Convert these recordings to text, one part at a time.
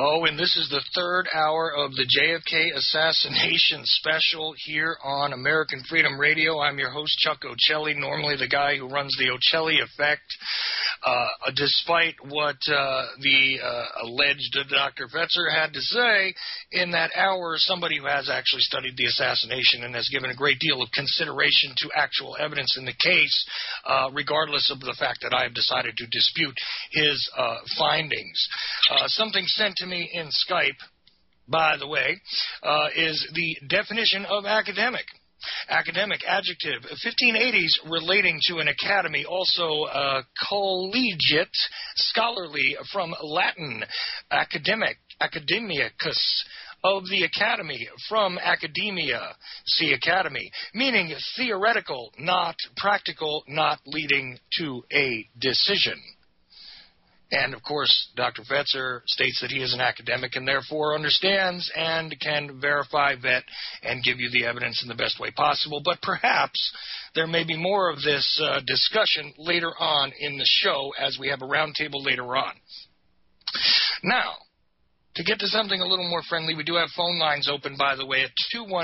Oh, and this is the third hour of the JFK Assassination Special here on American Freedom Radio. I'm your host, Chuck Ocelli, normally the guy who runs the Ocelli Effect. Despite what the alleged Dr. Fetzer had to say in that hour, somebody who has actually studied the assassination and has given a great deal of consideration to actual evidence in the case, regardless of the fact that I have decided to dispute his findings. Something sent to me in Skype, by the way, is the definition of academic. Academic, adjective, 1580s relating to an academy, also collegiate, scholarly, from Latin, academic, academicus, of the academy, from academia, see academy, meaning theoretical, not practical, not leading to a decision. And, of course, Dr. Fetzer states that he is an academic and therefore understands and can verify, vet, and give you the evidence in the best way possible. But perhaps there may be more of this discussion later on in the show as we have a roundtable later on. Now, to get to something a little more friendly, we do have phone lines open, by the way, at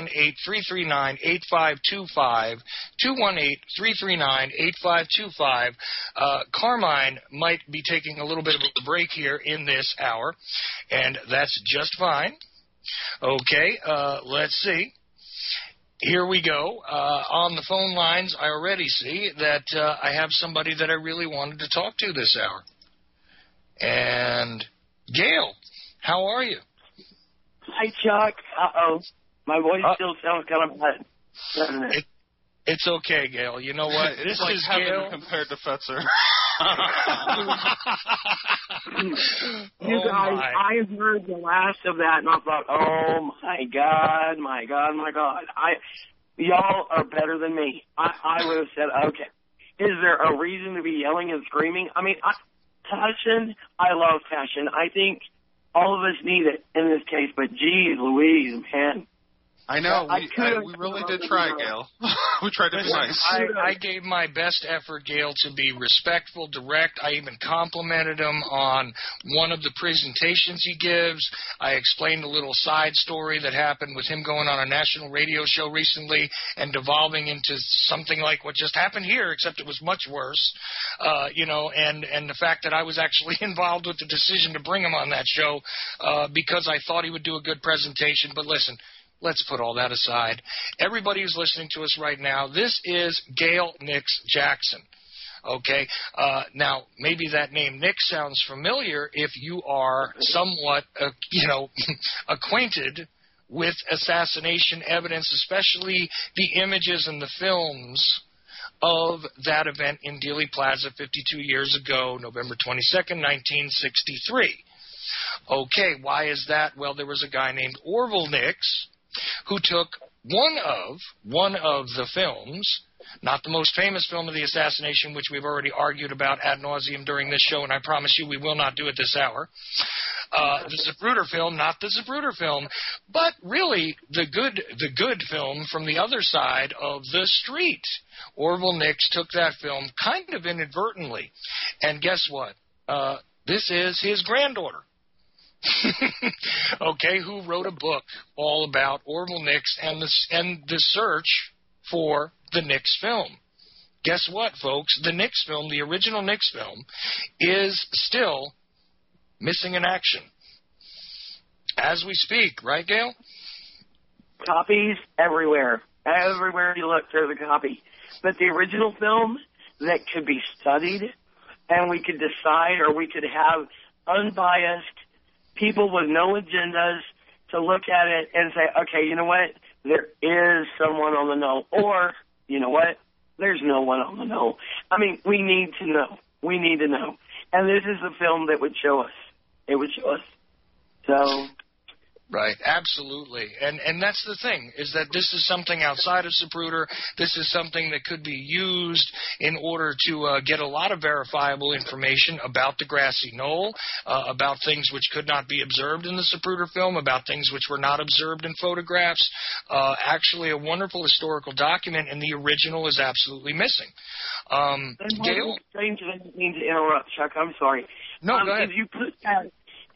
218-339-8525, 218-339-8525. Carmine might be taking a little bit of a break here in this hour, and that's just fine. Okay, let's see. Here we go. On the phone lines, I already see that I have somebody that I really wanted to talk to this hour. And Gail, how are you? Hi, Chuck. Uh-oh. My voice still sounds kind of bad, doesn't it? It's okay, Gail. You know what? This is like Gail compared to Fetzer. You guys, I heard the last of that, and I thought, oh, my God. Y'all are better than me. I would have said, okay, is there a reason to be yelling and screaming? I mean, passion, I love passion. I think all of us need it in this case, but geez Louise, man. I know. We really did try, Gail. We tried to be nice. I gave my best effort, Gail, to be respectful, direct. I even complimented him on one of the presentations he gives. I explained a little side story that happened with him going on a national radio show recently and devolving into something like what just happened here, except it was much worse. And the fact that I was actually involved with the decision to bring him on that show because I thought he would do a good presentation. But listen, let's put all that aside. Everybody who's listening to us right now, this is Gail Nix Jackson. Okay? Now, maybe that name Nix sounds familiar if you are somewhat, acquainted with assassination evidence, especially the images and the films of that event in Dealey Plaza 52 years ago, November 22nd, 1963. Okay, why is that? Well, there was a guy named Orville Nix who took one of the films, not the most famous film of the assassination, which we've already argued about ad nauseum during this show, and I promise you we will not do it this hour. The Zapruder film, not the Zapruder film, but really the good film from the other side of the street. Orville Nix took that film kind of inadvertently, and guess what? This is his granddaughter. Okay, who wrote a book all about Orville Nix and the search for the Nix film. Guess what, folks? The Nix film, the original Nix film, is still missing in action as we speak, right, Gail? Copies everywhere. Everywhere you look, there's a copy. But the original film that could be studied, and we could decide, or we could have unbiased people with no agendas to look at it and say, okay, you know what? There is someone on the know. Or, you know what? There's no one on the know. I mean, we need to know. We need to know. And this is the film that would show us. It would show us. So... Right, absolutely. And that's the thing, is that this is something outside of Zapruder. This is something that could be used in order to get a lot of verifiable information about the grassy knoll, about things which could not be observed in the Zapruder film, about things which were not observed in photographs. Actually, a wonderful historical document, and the original is absolutely missing. Gail? I didn't mean to interrupt, Chuck. I'm sorry. No, go ahead.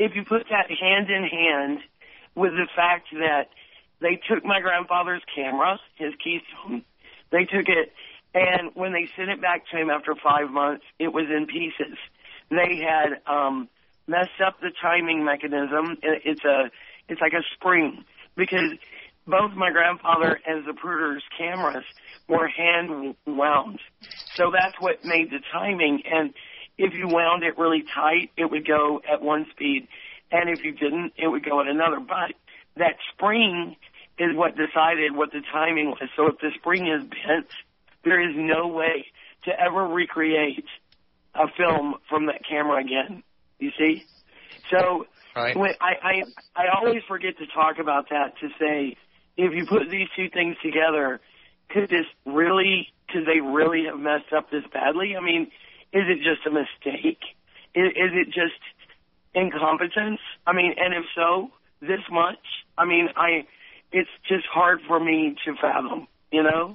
if you put that hand in hand with the fact that they took my grandfather's camera, his Keystone, they took it, and when they sent it back to him after 5 months, it was in pieces. They had messed up the timing mechanism. It's like a spring, because both my grandfather and Zapruder's cameras were hand wound. So that's what made the timing. And if you wound it really tight, it would go at one speed. And if you didn't, it would go at another. But that spring is what decided what the timing was. So if the spring is bent, there is no way to ever recreate a film from that camera again. You see? So right. when I always forget to talk about that, to say, if you put these two things together, could they really have messed up this badly? I mean, is it just a mistake? Is it just incompetence? I mean, and if so, this much? I mean, it's just hard for me to fathom, you know?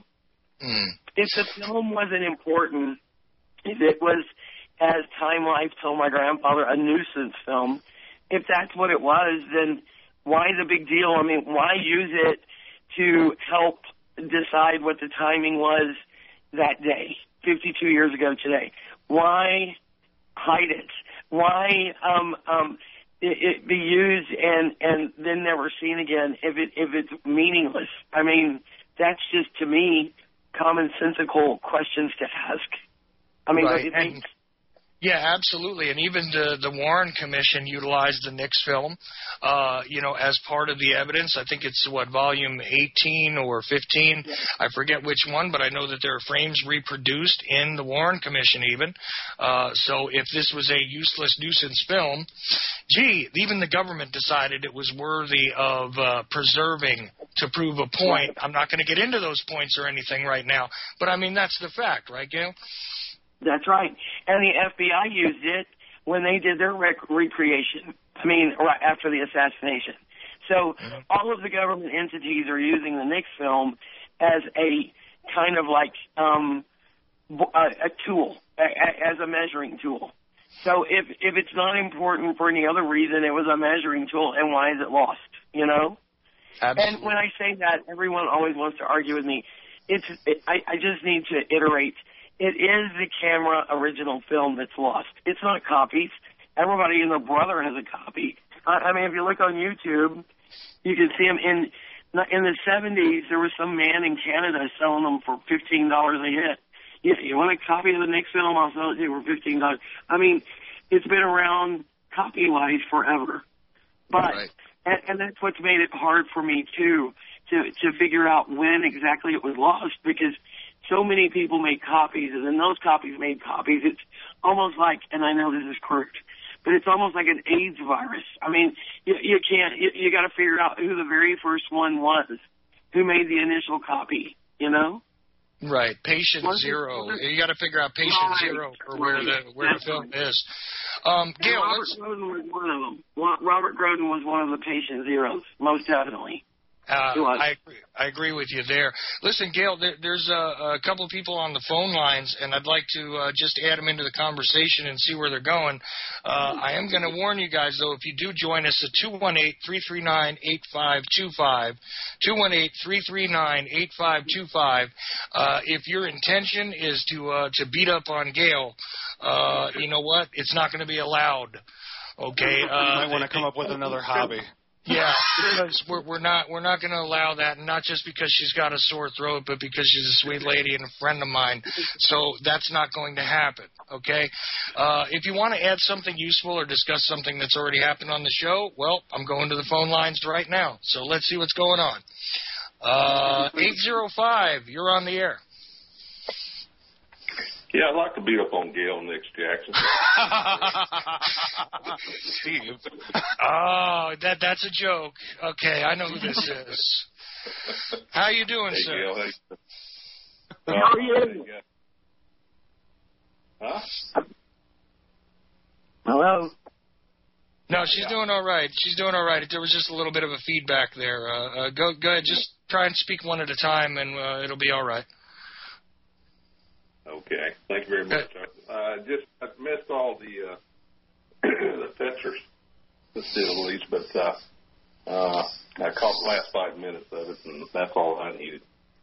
If the film wasn't important, if it was, as Time Life told my grandfather, a nuisance film, if that's what it was, then why the big deal? I mean, why use it to help decide what the timing was that day, 52 years ago today? Why hide it? Why it be used and then never seen again if it's meaningless? I mean, that's just, to me, commonsensical questions to ask. I mean, right. What do you think? Yeah, absolutely. And even the Warren Commission utilized the Nix film, as part of the evidence. I think it's, volume 18 or 15. Yeah. I forget which one, but I know that there are frames reproduced in the Warren Commission even. So if this was a useless nuisance film, even the government decided it was worthy of preserving to prove a point. I'm not going to get into those points or anything right now, but I mean, that's the fact, right, Gail? That's right. And the FBI used it when they did their recreation, right after the assassination. So all of the government entities are using the Nix film as a kind of like a tool, as a measuring tool. So if it's not important for any other reason, it was a measuring tool, and why is it lost, you know? Absolutely. And when I say that, everyone always wants to argue with me. I just need to iterate. It is the camera original film that's lost. It's not copies. Everybody and their brother has a copy. I mean, if you look on YouTube, you can see them in the 70s. There was some man in Canada selling them for $15 a hit. You want a copy of the Nix film? I'll sell it to you for $15. I mean, it's been around copy-wise forever. But right. and that's what's made it hard for me too to figure out when exactly it was lost, because so many people made copies, and then those copies made copies. It's almost like, and I know this is correct, but it's almost like an AIDS virus. I mean, you got to figure out who the very first one was, who made the initial copy, you know? Right, patient zero. You got to figure out patient zero for where the film is. Gail, Robert Groden was one of them. Robert Groden was one of the patient zeros, most definitely. I agree with you there. Listen, Gail, there's a couple of people on the phone lines, and I'd like to just add them into the conversation and see where they're going. I am going to warn you guys, though, if you do join us at 218-339-8525, 218-339-8525, if your intention is to beat up on Gail, you know what? It's not going to be allowed. Okay. You might want to come up with another hobby. Yeah, because we're not going to allow that, and not just because she's got a sore throat, but because she's a sweet lady and a friend of mine. So that's not going to happen, okay? If you want to add something useful or discuss something that's already happened on the show, well, I'm going to the phone lines right now. So let's see what's going on. 805, you're on the air. Yeah, I'd like to beat up on Gail Nix Jackson. Steve. Oh, that's a joke. Okay, I know who this is. How you doing, hey, sir? Gail, hey. How are you? Huh? Hello? No, she's doing all right. She's doing all right. There was just a little bit of a feedback there. Go ahead. Just try and speak one at a time, and it'll be all right. Okay, thank you very much. I missed all the pictures. to say the least. But I caught the last 5 minutes of it, and that's all I needed.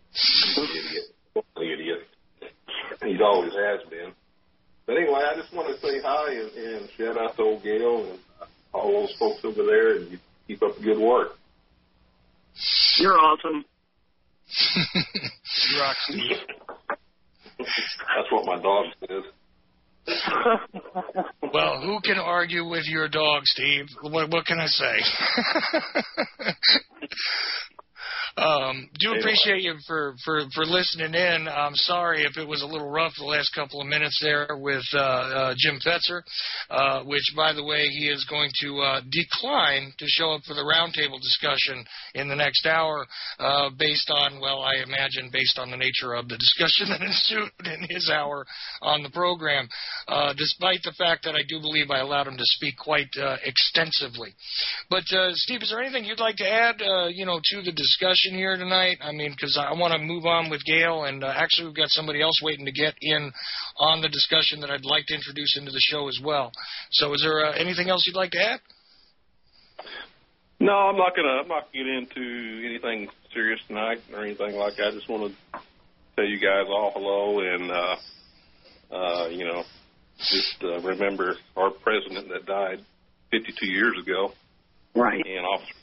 Idiot. He always has been. But anyway, I just want to say hi and shout out to old Gail and all those folks over there, and you keep up the good work. You're awesome. You rock, Steve. That's what my dog says. Well, who can argue with your dog, Steve? What can I say? Do appreciate you for listening in. I'm sorry if it was a little rough the last couple of minutes there with Jim Fetzer, which, by the way, he is going to decline to show up for the roundtable discussion in the next hour based on, well, I imagine based on the nature of the discussion that ensued in his hour on the program, despite the fact that I do believe I allowed him to speak quite extensively. But, Steve, is there anything you'd like to add, to the discussion here tonight? I mean, because I want to move on with Gail, and actually we've got somebody else waiting to get in on the discussion that I'd like to introduce into the show as well. So is there anything else you'd like to add? No, I'm not gonna get into anything serious tonight or anything like that. I just want to tell you guys all hello and just remember our president that died 52 years ago. Right. And Officer.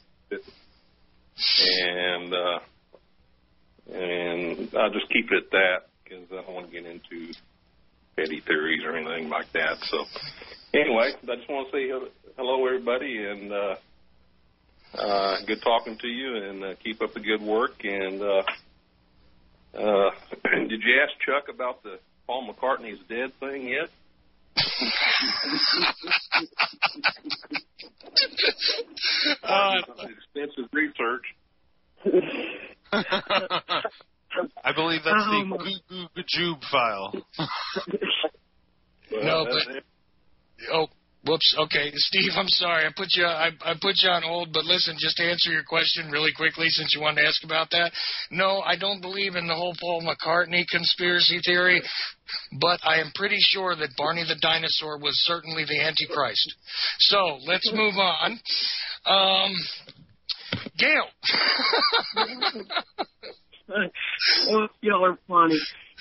And I'll just keep it at that because I don't want to get into petty theories or anything like that. So anyway, I just want to say hello, everybody, and good talking to you, and keep up the good work. And did you ask Chuck about the Paul McCartney's dead thing yet? Extensive research. I believe that's the Goo Goo Gajoob file. No, but whoops. Okay, Steve, I'm sorry. I put you on hold. But listen, just to answer your question really quickly, since you wanted to ask about that. No, I don't believe in the whole Paul McCartney conspiracy theory. But I am pretty sure that Barney the dinosaur was certainly the Antichrist. So let's move on. Gail. Y'all are funny.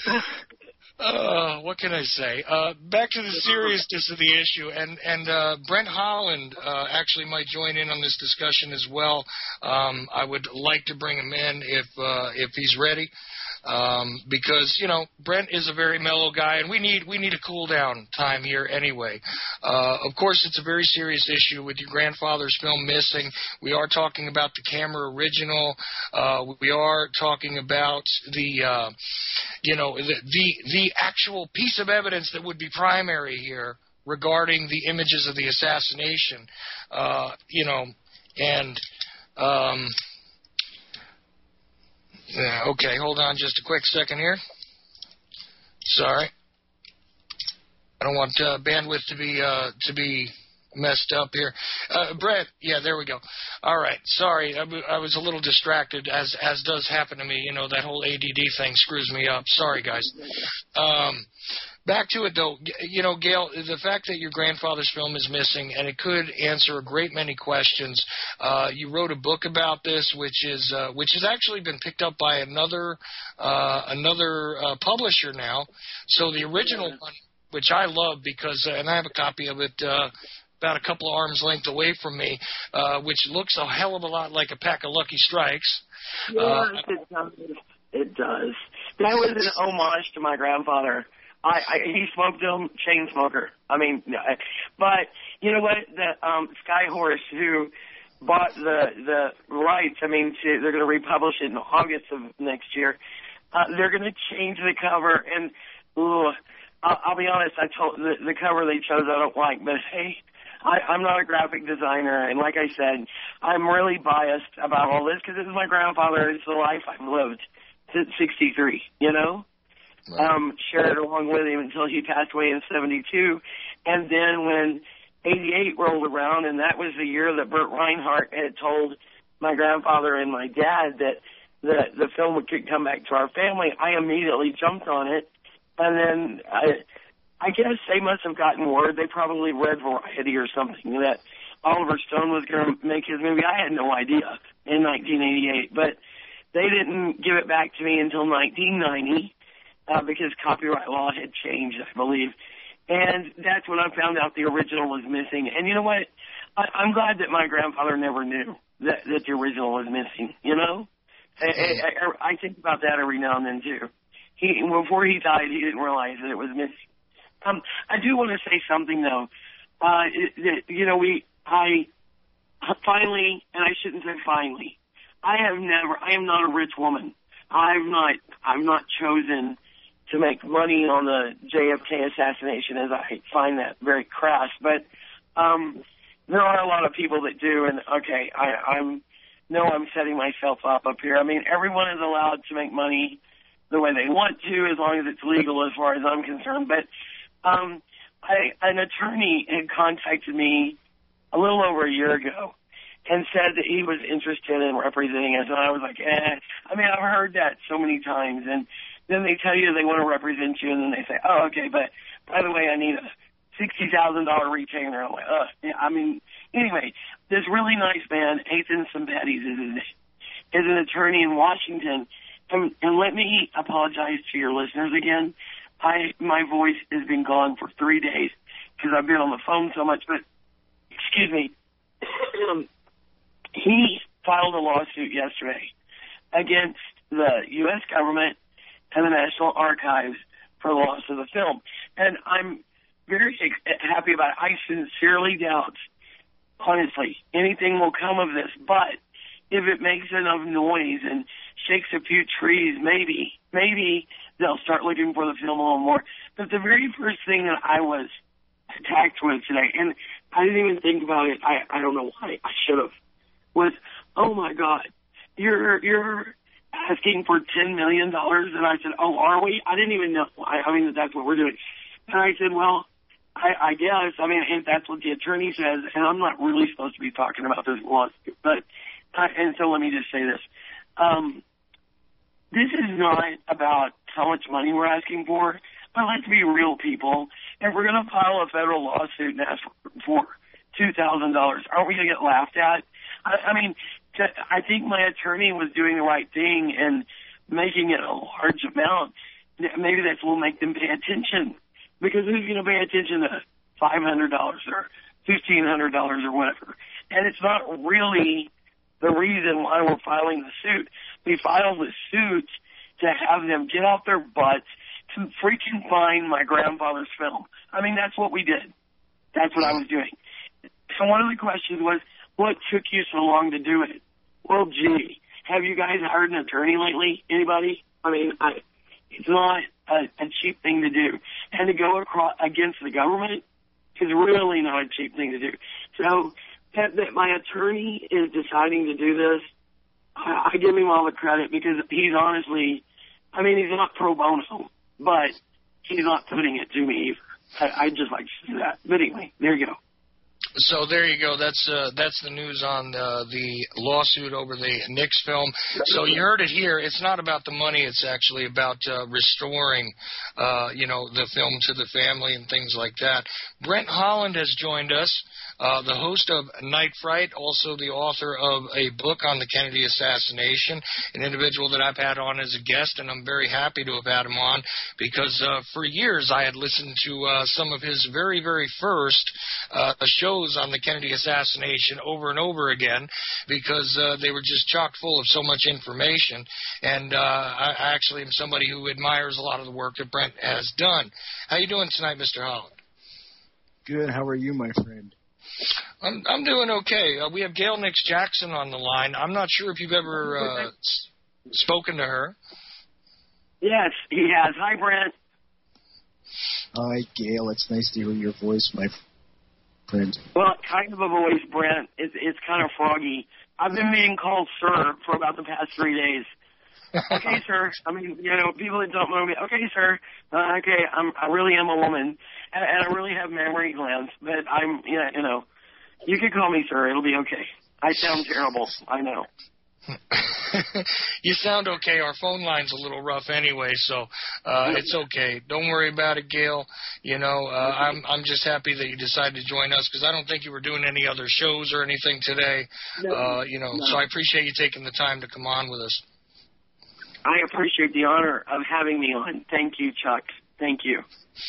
What can I say? Back to the seriousness of the issue, and Brent Holland actually might join in on this discussion as well. I would like to bring him in if he's ready. Because Brent is a very mellow guy, and we need a cool down time here anyway. Of course, it's a very serious issue with your grandfather's film missing. We are talking about the camera original. We are talking about the actual piece of evidence that would be primary here regarding the images of the assassination. Yeah, okay, hold on just a quick second here. Sorry. I don't want bandwidth to be messed up here. Brett, yeah, there we go. All right, sorry, I was a little distracted, as does happen to me. That whole ADD thing screws me up. Sorry, guys. Back to it, though. Gail, the fact that your grandfather's film is missing, and it could answer a great many questions. You wrote a book about this, which has actually been picked up by another publisher now. So the original one, which I love because, and I have a copy of it about a couple of arms length away from me, which looks a hell of a lot like a pack of Lucky Strikes. Yes, it does. That was an homage to my grandfather. He smoked them, chain smoker. I mean, but you know what? The Skyhorse, who bought the rights, they're going to republish it in August of next year. They're going to change the cover, and I'll be honest, I told the cover they chose I don't like, but hey, I'm not a graphic designer, and like I said, I'm really biased about all this because this is my grandfather. It's the life I've lived since 63. Shared along with him until he passed away in 72. And then when 88 rolled around, and that was the year that Burt Reinhardt had told my grandfather and my dad that the film could come back to our family, I immediately jumped on it. And then I guess they must have gotten word. They probably read Variety or something that Oliver Stone was going to make his movie. I had no idea in 1988, but they didn't give it back to me until 1990 because copyright law had changed, I believe. And that's when I found out the original was missing. And you know what? I'm glad that my grandfather never knew that the original was missing, you know? I think about that every now and then, too. Before he died, he didn't realize that it was missing. I do want to say something, though. I finally, and I shouldn't say finally, I am not a rich woman. I've not chosen to make money on the JFK assassination, as I find that very crass. But there are a lot of people that do, and okay, I'm setting myself up here. I mean, everyone is allowed to make money the way they want to, as long as it's legal, as far as I'm concerned. But an attorney had contacted me a little over a year ago and said that he was interested in representing us, and I was like, I mean, I've heard that so many times, and then they tell you they want to represent you, and then they say, oh, okay, but by the way, I need a $60,000 retainer. I'm like, I mean, anyway, this really nice man, Ethan Sympathies is his name, is an attorney in Washington, and let me apologize to your listeners again. My voice has been gone for 3 days because I've been on the phone so much, but excuse me. He filed a lawsuit yesterday against the U.S. government and the National Archives for the loss of the film. And I'm very happy about it. I sincerely doubt, honestly, anything will come of this. But if it makes enough noise and shakes a few trees, maybe they'll start looking for the film a little more. But the very first thing that I was attacked with today, and I didn't even think about it, I don't know why, I should have, was, oh my God, you're asking for $10 million? And I said, oh, are we? I didn't even know. I mean, that's what we're doing. And I said, well, I guess, I mean, if that's what the attorney says, and I'm not really supposed to be talking about this lawsuit, but, and so let me just say this. This is not about how much money we're asking for, but let's be real, people. If we're going to file a federal lawsuit and ask for $2,000, aren't we going to get laughed at? I mean, I think my attorney was doing the right thing and making it a large amount. Maybe that will make them pay attention, because who's going to pay attention to $500 or $1,500 or whatever? And it's not really the reason why we're filing the suit. We filed the suit to have them get off their butts to freaking find my grandfather's film. I mean, that's what we did. That's what I was doing. So one of the questions was, what took you so long to do it? Well, gee, have you guys hired an attorney lately? Anybody? I mean, it's not a cheap thing to do. And to go against the government is really not a cheap thing to do. So that my attorney is deciding to do this, I give him all the credit, because he's honestly, I mean, he's not pro bono, but he's not putting it to me either. I'd just like to say that. But anyway, there you go. So there you go. That's the news on the lawsuit over the Nix film. So you heard it here. It's not about the money. It's actually about restoring, the film to the family and things like that. Brent Holland has joined us, the host of Night Fright, also the author of a book on the Kennedy assassination, an individual that I've had on as a guest, and I'm very happy to have had him on because for years I had listened to some of his very, very first shows on the Kennedy assassination over and over again because they were just chock full of so much information. And I actually am somebody who admires a lot of the work that Brent has done. How you doing tonight, Mr. Holland? Good. How are you, my friend? I'm doing okay. We have Gail Nix Jackson on the line. I'm not sure if you've ever spoken to her. Yes, he has. Hi, Brent. Hi, Gail. It's nice to hear your voice, my friend. Well, kind of a voice, Brent. It's kind of froggy. I've been being called sir for about the past 3 days. Okay, sir. I mean, people that don't know me. Okay, sir. Okay, I really am a woman, and I really have mammary glands. But I'm, you can call me sir. It'll be okay. I sound terrible. I know. You sound okay. Our phone line's a little rough anyway, so it's okay. Don't worry about it, Gail. You know, I'm just happy that you decided to join us because I don't think you were doing any other shows or anything today. No, so I appreciate you taking the time to come on with us. I appreciate the honor of having me on. Thank you, Chuck. Thank you.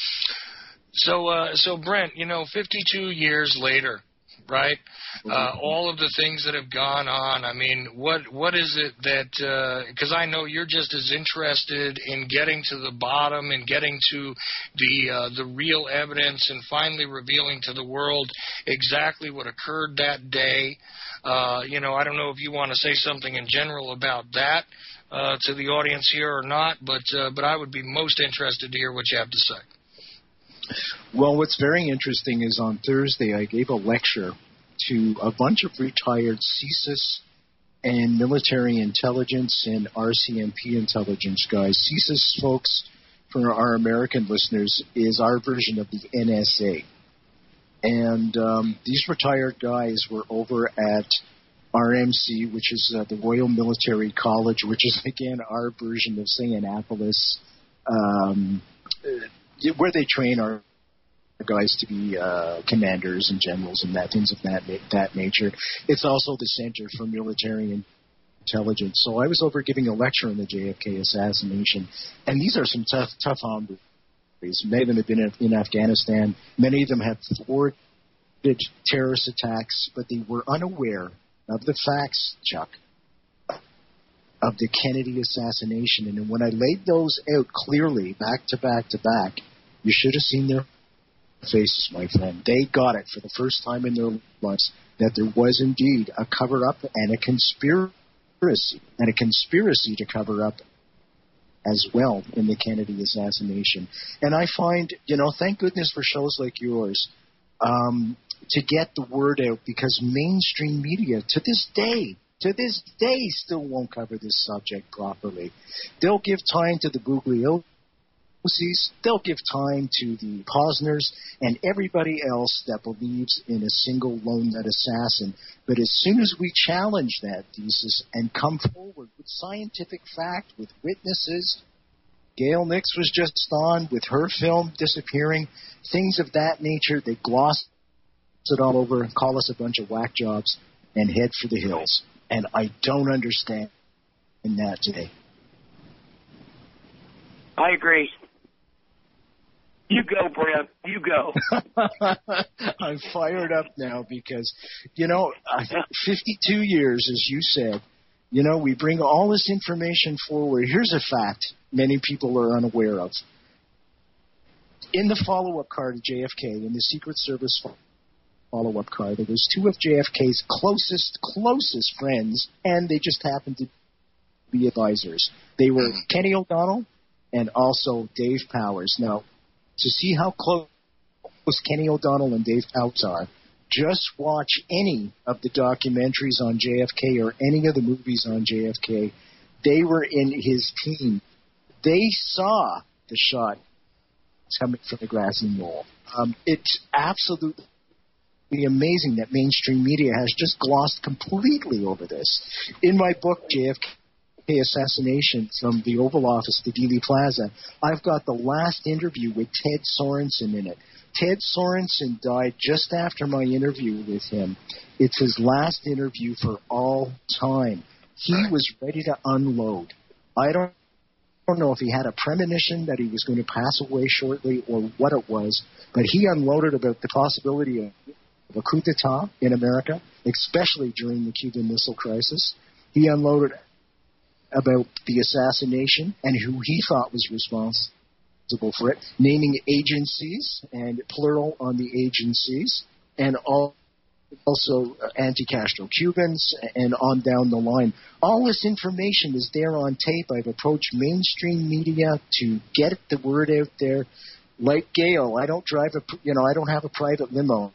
So Brent, 52 years later, right? All of the things that have gone on. I mean, what is it that? Because I know you're just as interested in getting to the bottom and getting to the real evidence and finally revealing to the world exactly what occurred that day. I don't know if you want to say something in general about that to the audience here or not, but I would be most interested to hear what you have to say. Well, what's very interesting is on Thursday I gave a lecture to a bunch of retired CSIS and military intelligence and RCMP intelligence guys. CSIS, folks, for our American listeners, is our version of the NSA. And these retired guys were over at RMC, which is the Royal Military College, which is, again, our version of, say, Annapolis, where they train our guys to be commanders and generals and things of that nature. It's also the Center for Military Intelligence. So I was over giving a lecture on the JFK assassination, and these are some tough hombres. Many of them have been in Afghanistan. Many of them have thwarted terrorist attacks, but they were unaware of the facts, Chuck, of the Kennedy assassination. And when I laid those out clearly, back to back to back, you should have seen their faces, my friend. They got it for the first time in their lives that there was indeed a cover-up and a conspiracy to cover up as well in the Kennedy assassination. And I find, thank goodness for shows like yours, to get the word out, because mainstream media to this day still won't cover this subject properly. They'll give time to the Bugliosis, they'll give time to the Posners and everybody else that believes in a single lone nut assassin. But as soon as we challenge that thesis and come forward with scientific fact, with witnesses, Gail Nix was just on with her film Disappearing, things of that nature, they gloss it all over, call us a bunch of whack jobs, and head for the hills. And I don't understand that today. I agree. You go, Brent. You go. I'm fired up now because, 52 years, as you said, we bring all this information forward. Here's a fact many people are unaware of. In the follow-up car to JFK, in the Secret Service follow-up car, there was two of JFK's closest friends, and they just happened to be advisors. They were Kenny O'Donnell and also Dave Powers. Now, to see how close Kenny O'Donnell and Dave Powers are, just watch any of the documentaries on JFK or any of the movies on JFK. They were in his team. They saw the shot coming from the grassy knoll. It's absolutely amazing that mainstream media has just glossed completely over this. In my book, JFK Assassination, from the Oval Office to Dealey Plaza, I've got the last interview with Ted Sorensen in it. Ted Sorensen died just after my interview with him. It's his last interview for all time. He was ready to unload. I don't know if he had a premonition that he was going to pass away shortly or what it was, but he unloaded about the possibility of a coup d'etat in America, especially during the Cuban Missile Crisis. He unloaded about the assassination and who he thought was responsible for it, naming agencies, and plural on the agencies, and also anti-Castro Cubans, and on down the line. All this information is there on tape. I've approached mainstream media to get the word out there. Like Gail, I don't have a private limo.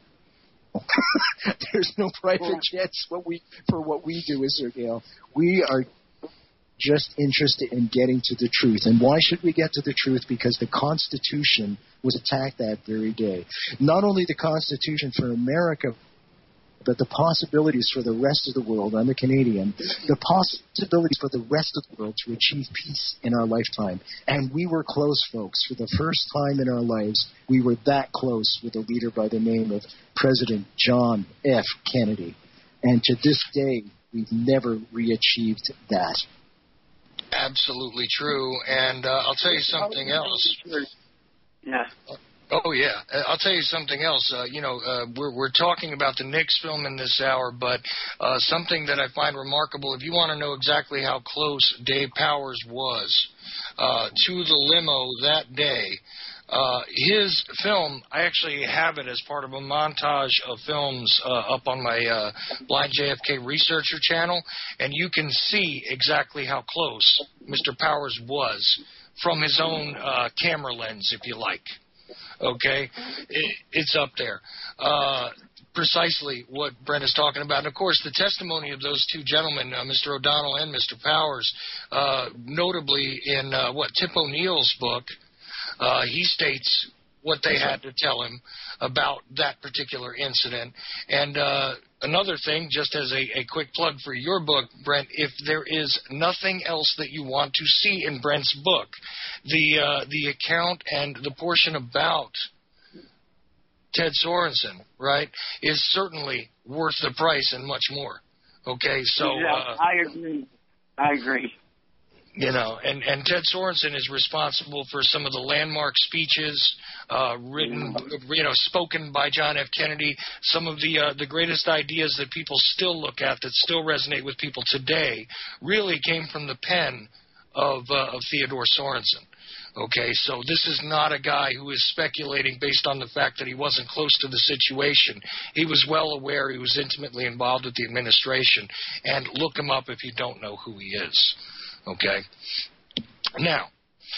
There's no private jets for what we do, is there, Gail? We are just interested in getting to the truth. And why should we get to the truth? Because the Constitution was attacked that very day. Not only the Constitution for America, but the possibilities for the rest of the world, I'm a Canadian, the possibilities for the rest of the world to achieve peace in our lifetime. And we were close, folks. For the first time in our lives, we were that close with a leader by the name of President John F. Kennedy. And to this day, we've never re-achieved that. Absolutely true. And I'll tell you something else. Yeah. Oh, yeah. I'll tell you something else. We're talking about the Nix film in this hour, but something that I find remarkable, if you want to know exactly how close Dave Powers was to the limo that day, his film, I actually have it as part of a montage of films up on my Blind JFK Researcher channel, and you can see exactly how close Mr. Powers was from his own camera lens, if you like. Okay? It's up there. Precisely what Brent is talking about. And, of course, the testimony of those two gentlemen, Mr. O'Donnell and Mr. Powers, notably in, Tip O'Neill's book, he states what they had to tell him about that particular incident. And another thing, just as a quick plug for your book, Brent, if there is nothing else that you want to see in Brent's book, the account and the portion about Ted Sorensen, right, is certainly worth the price and much more. Okay, so I agree. And Ted Sorensen is responsible for some of the landmark speeches written, spoken by John F. Kennedy. Some of the greatest ideas that people still look at, that still resonate with people today, really came from the pen of Theodore Sorensen. Okay, so this is not a guy who is speculating based on the fact that he wasn't close to the situation. He was well aware, he was intimately involved with the administration, and look him up if you don't know who he is. Okay. Now,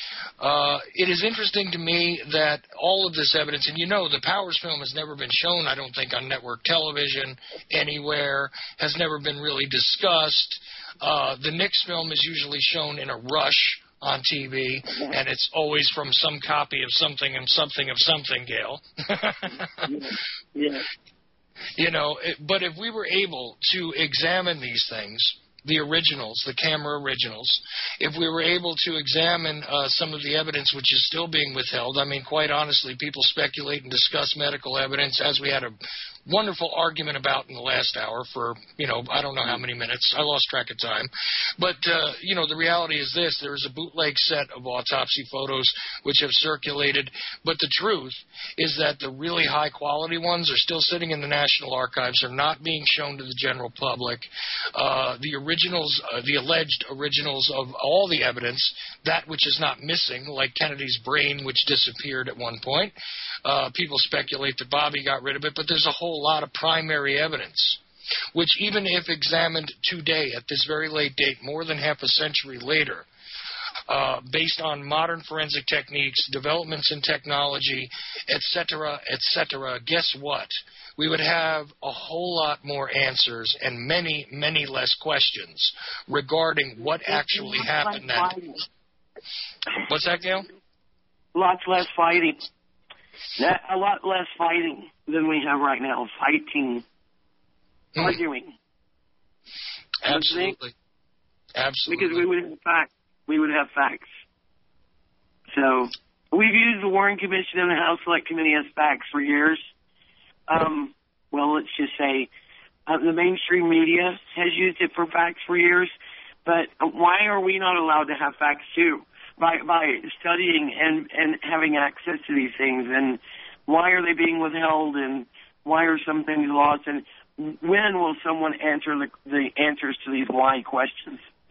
it is interesting to me that all of this evidence, and the Powers film has never been shown, I don't think, on network television anywhere, has never been really discussed. The Nix film is usually shown in a rush on TV, and it's always from some copy of something and something of something, Gail. Yeah. But if we were able to examine these things, the originals, the camera originals, if we were able to examine some of the evidence which is still being withheld, I mean, quite honestly, people speculate and discuss medical evidence, as we had a wonderful argument about in the last hour for, I don't know how many minutes. I lost track of time. But, the reality is this. There is a bootleg set of autopsy photos which have circulated. But the truth is that the really high-quality ones are still sitting in the National Archives. They're not being shown to the general public. The originals, the alleged originals of all the evidence, that which is not missing, like Kennedy's brain, which disappeared at one point, people speculate that Bobby got rid of it, but there's a whole lot of primary evidence, which even if examined today at this very late date, more than half a century later, based on modern forensic techniques, developments in technology, etc., guess what? We would have a whole lot more answers and many, many less questions regarding what actually happened that day. What's that, Gail? Lots less fighting. A lot less fighting than we have right now. Fighting. Arguing. Absolutely. Absolutely. Because we would have facts. We would have facts. So we've used the Warren Commission and the House Select Committee as facts for years. Well, let's just say the mainstream media has used it for facts for years. But why are we not allowed to have facts too? By studying and having access to these things, and why are they being withheld, and why are some things lost, and when will someone answer the answers to these why questions? We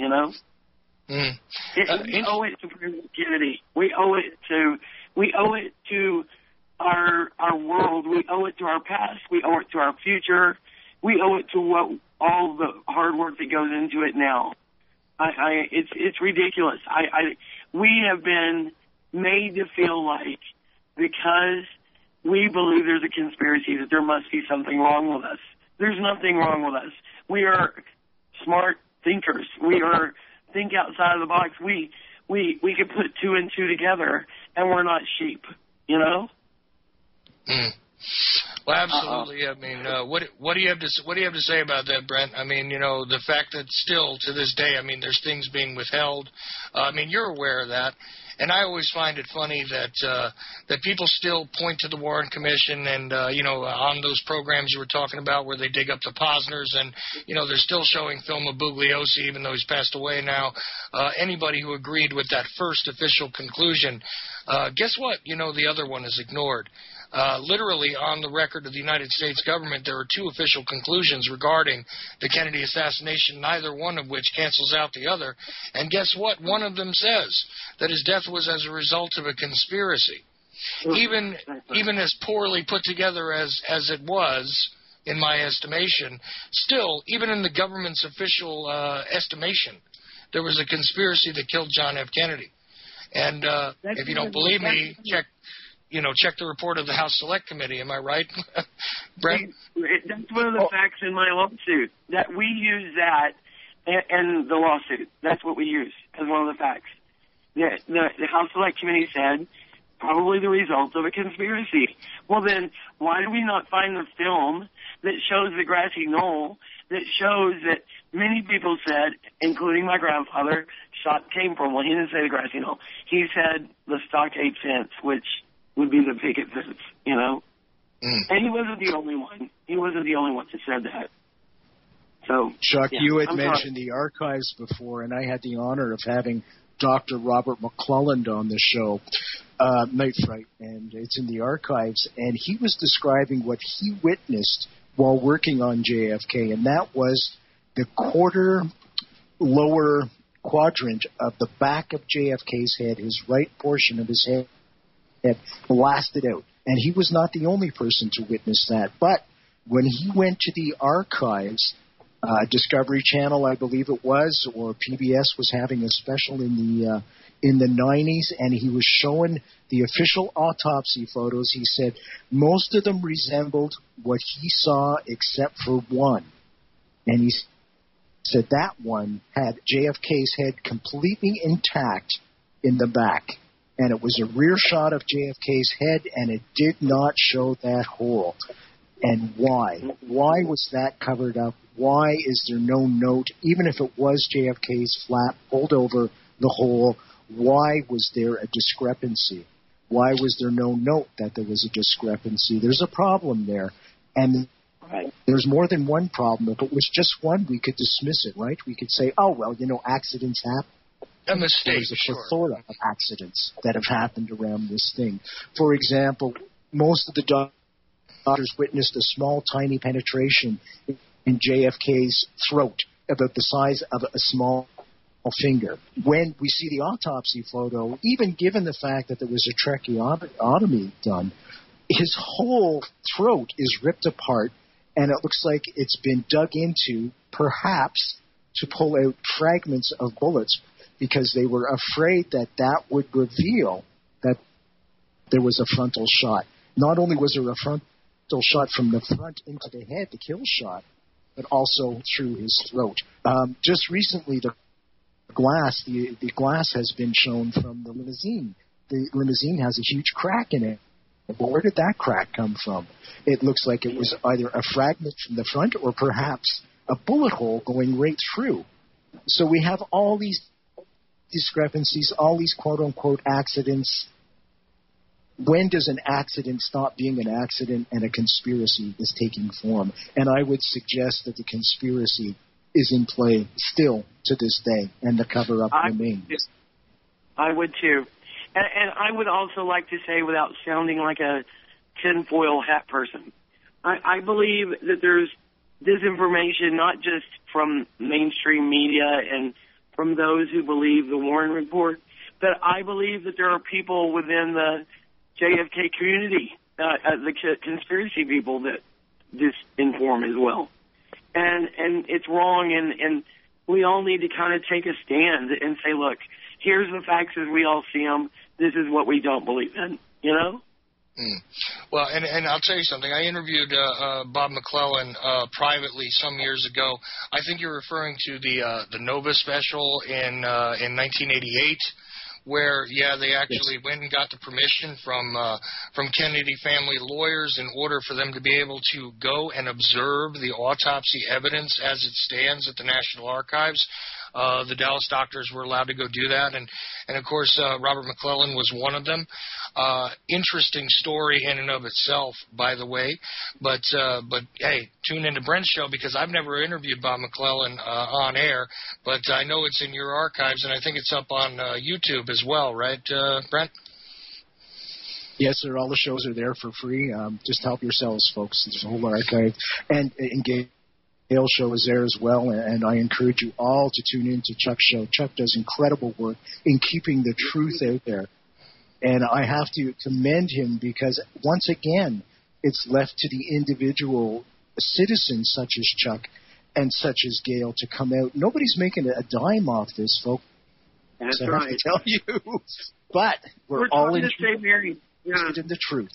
owe it to President Kennedy. We owe it to our world. We owe it to our past. We owe it to our future. We owe it to all the hard work that goes into it now. It's ridiculous. We have been made to feel like because we believe there's a conspiracy that there must be something wrong with us. There's nothing wrong with us. We are smart thinkers. We think outside of the box. We can put two and two together, and we're not sheep. Well, absolutely. I mean, what do you have to say about that, Brent? I mean, the fact that still to this day, I mean, there's things being withheld. I mean, you're aware of that. And I always find it funny that people still point to the Warren Commission and, on those programs you were talking about where they dig up the Posners and, they're still showing film of Bugliosi even though he's passed away now. Anybody who agreed with that first official conclusion, guess what? The other one is ignored. Literally on the record of the United States government, there are two official conclusions regarding the Kennedy assassination, neither one of which cancels out the other. And guess what? One of them says that his death was as a result of a conspiracy. Even as poorly put together as it was, in my estimation, still, even in the government's official estimation, there was a conspiracy that killed John F. Kennedy. And if you don't believe me, check the report of the House Select Committee. Am I right, Brent? That's one of the facts in my lawsuit, that we use that in the lawsuit. That's what we use as one of the facts. The House Select Committee said probably the result of a conspiracy. Well, then, why do we not find the film that shows the grassy knoll, that shows that many people said, including my grandfather, shot came from, well, he didn't say the grassy knoll. He said the stockade fence, which would be the picket fence, And he wasn't the only one. He wasn't the only one that said that. So, Chuck, yeah, you had mentioned the archives before, and I had the honor of having Dr. Robert McClelland on the show, Night Fright, and it's in the archives, and he was describing what he witnessed while working on JFK, and that was the quarter lower quadrant of the back of JFK's head, his right portion of his head, blasted out. And he was not the only person to witness that. But when he went to the archives, Discovery Channel, I believe it was, or PBS was having a special in the 90s, and he was showing the official autopsy photos. He said most of them resembled what he saw except for one. And he said that one had JFK's head completely intact in the back. And it was a rear shot of JFK's head, and it did not show that hole. And why? Why was that covered up? Why is there no note, even if it was JFK's flap pulled over the hole, why was there a discrepancy? Why was there no note that there was a discrepancy? There's a problem there. And there's more than one problem. If it was just one, we could dismiss it, right? We could say, oh, well, accidents happen. A mistake, There's a plethora of accidents that have happened around this thing. For example, most of the doctors witnessed a small, tiny penetration in JFK's throat, about the size of a small finger. When we see the autopsy photo, even given the fact that there was a tracheotomy done, his whole throat is ripped apart, and it looks like it's been dug into, perhaps, to pull out fragments of bullets, because they were afraid that that would reveal that there was a frontal shot. Not only was there a frontal shot from the front into the head, the kill shot, but also through his throat. Just recently, the glass has been shown from the limousine. The limousine has a huge crack in it. But where did that crack come from? It looks like it was either a fragment from the front or perhaps a bullet hole going right through. So we have all these discrepancies, all these quote-unquote accidents. When does an accident stop being an accident and a conspiracy is taking form? And I would suggest that the conspiracy is in play still to this day, and the cover-up remains. I would too. And I would also like to say, without sounding like a tinfoil hat person, I believe that there's disinformation not just from mainstream media and from those who believe the Warren Report, but I believe that there are people within the JFK community, the conspiracy people, that disinform as well. And it's wrong, and we all need to kind of take a stand and say, look, here's the facts as we all see them. This is what we don't believe in, Well, and I'll tell you something. I interviewed Bob McClellan privately some years ago. I think you're referring to the Nova special in 1988, where, they actually went and got the permission from Kennedy family lawyers in order for them to be able to go and observe the autopsy evidence as it stands at the National Archives. The Dallas doctors were allowed to go do that, and of course Robert McClellan was one of them. Interesting story in and of itself, by the way. But hey, tune into Brent's show because I've never interviewed Bob McClellan on air, but I know it's in your archives, and I think it's up on YouTube as well, right, Brent? Yes, sir. All the shows are there for free. Just help yourselves, folks. There's a whole archive, and Gail's show is there as well, and I encourage you all to tune in to Chuck's show. Chuck does incredible work in keeping the truth out there, and I have to commend him because, once again, it's left to the individual citizens such as Chuck and such as Gail to come out. Nobody's making a dime off this, folks. That's I right. have to tell you. But we're all interested in the truth.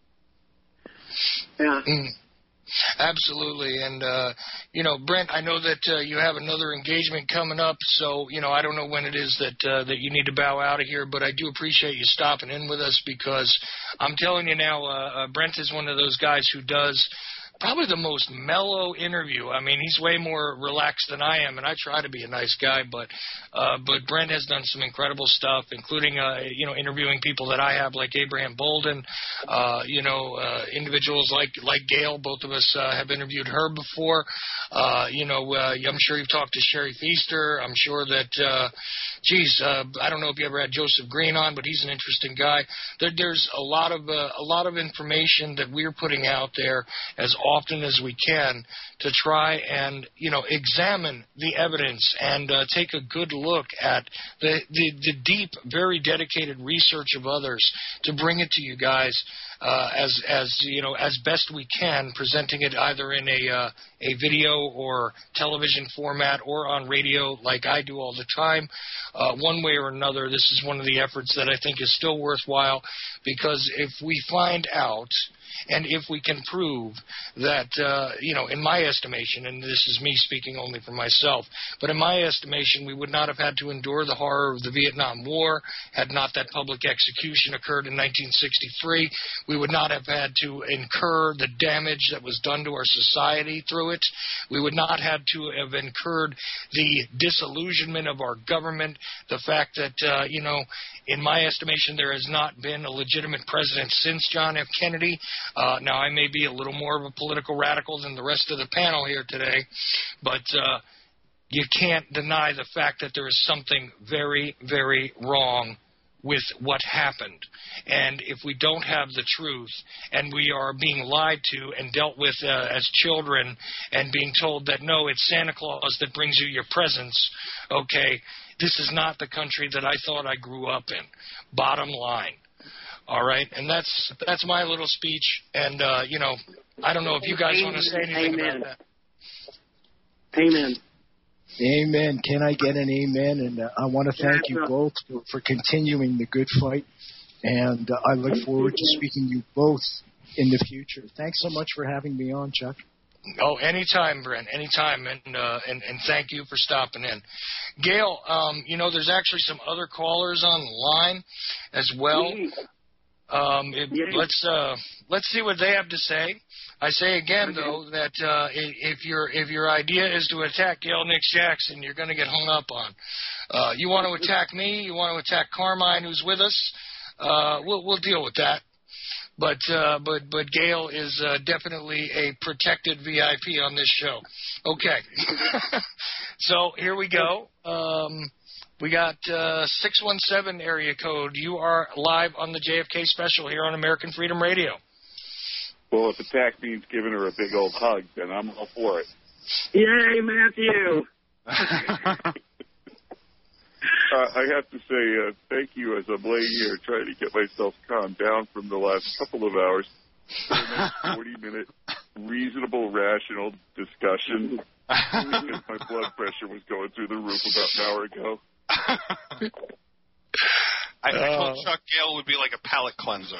Yeah. Absolutely. And, Brent, I know that you have another engagement coming up, so, I don't know when it is that you need to bow out of here, but I do appreciate you stopping in with us because I'm telling you now, Brent is one of those guys who does probably the most mellow interview. I mean, he's way more relaxed than I am, and I try to be a nice guy, but Brent has done some incredible stuff, including, interviewing people that I have, like Abraham Bolden, individuals like Gail. Both of us have interviewed her before. I'm sure you've talked to Sherry Feaster. I'm sure that, I don't know if you ever had Joseph Green on, but he's an interesting guy. There's a lot of information that we're putting out there as often as we can to try and examine the evidence and take a good look at the deep, very dedicated research of others to bring it to you guys as best we can, presenting it either in a video or television format or on radio like I do all the time. One way or another, this is one of the efforts that I think is still worthwhile because if we find out and if we can prove that, in my estimation, and this is me speaking only for myself, but in my estimation, we would not have had to endure the horror of the Vietnam War had not that public execution occurred in 1963. We would not have had to incur the damage that was done to our society through it. We would not have to have incurred the disillusionment of our government, the fact that, in my estimation, there has not been a legitimate president since John F. Kennedy. Now, I may be a little more of a political radical than the rest of the panel here today, but you can't deny the fact that there is something very, very wrong with what happened. And if we don't have the truth and we are being lied to and dealt with as children and being told that, no, it's Santa Claus that brings you your presents, okay, this is not the country that I thought I grew up in. Bottom line. All right? And that's my little speech. And, I don't know if you guys want to say anything about that. Amen. Amen. Can I get an amen? And I want to thank you both for continuing the good fight. And I look forward to speaking to you both in the future. Thanks so much for having me on, Chuck. Oh, anytime, Brent, anytime, and thank you for stopping in. Gail, there's actually some other callers on the line as well. Let's see what they have to say. I say again, though, that if your idea is to attack Gail Nix Jackson, you're going to get hung up on. You want to attack me, you want to attack Carmine, who's with us, we'll deal with that. But Gail is definitely a protected VIP on this show. Okay. So here we go. We got 617 area code. You are live on the JFK special here on American Freedom Radio. Well, if attack means giving her a big old hug, then I'm all for it. Yay, Matthew. I have to say thank you as I'm laying here trying to get myself calmed down from the last couple of hours. 40-minute reasonable, rational discussion. My blood pressure was going through the roof about an hour ago. I told Chuck Gail would be like a palate cleanser.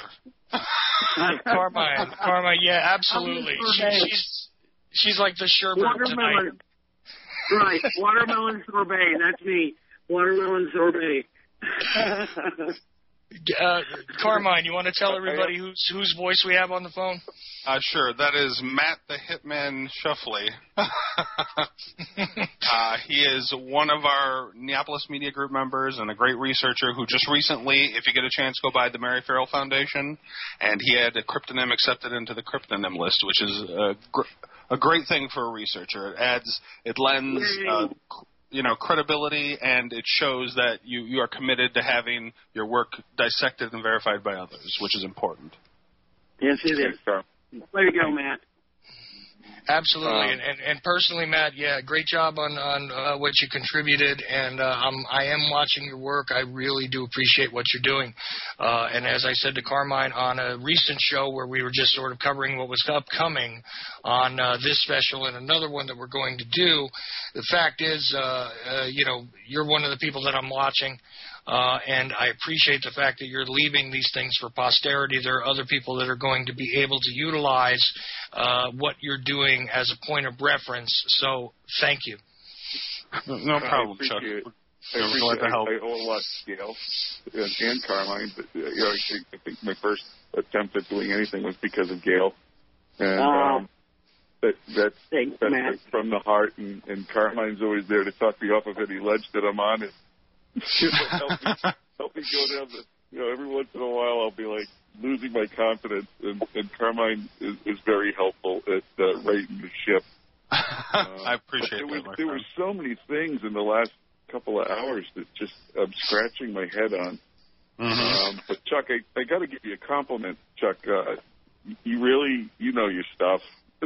Carmine, yeah, absolutely. She's like the sherbet tonight. Right, watermelon sorbet. That's me. Watermelon sorbet. Carmine, you want to tell everybody whose voice we have on the phone? Sure. That is Matt the Hitman Shuffley. He is one of our Neapolis Media Group members and a great researcher who just recently, if you get a chance, go by the Mary Farrell Foundation, and he had a cryptonym accepted into the cryptonym list, which is a great thing for a researcher. It lends credibility, and it shows that you are committed to having your work dissected and verified by others, which is important. Yes, it is. There you go, Matt. Absolutely, and personally, Matt, great job on what you contributed, and I am watching your work. I really do appreciate what you're doing. And as I said to Carmine on a recent show where we were just sort of covering what was upcoming on this special and another one that we're going to do, the fact is, you're one of the people that I'm watching. And I appreciate the fact that you're leaving these things for posterity. There are other people that are going to be able to utilize what you're doing as a point of reference. So thank you. No problem, Chuck. I owe a lot to Gail and Carmine, but I think my first attempt at doing anything was because of Gail. And that's from the heart, and Carmine's always there to talk me off of any ledge that I'm on. And, help me go down every once in a while I'll be like losing my confidence, and Carmine is very helpful at righting the ship. I appreciate that. There were so many things in the last couple of hours that just I'm scratching my head on. Mm-hmm. But Chuck, I got to give you a compliment, Chuck. You really, know your stuff.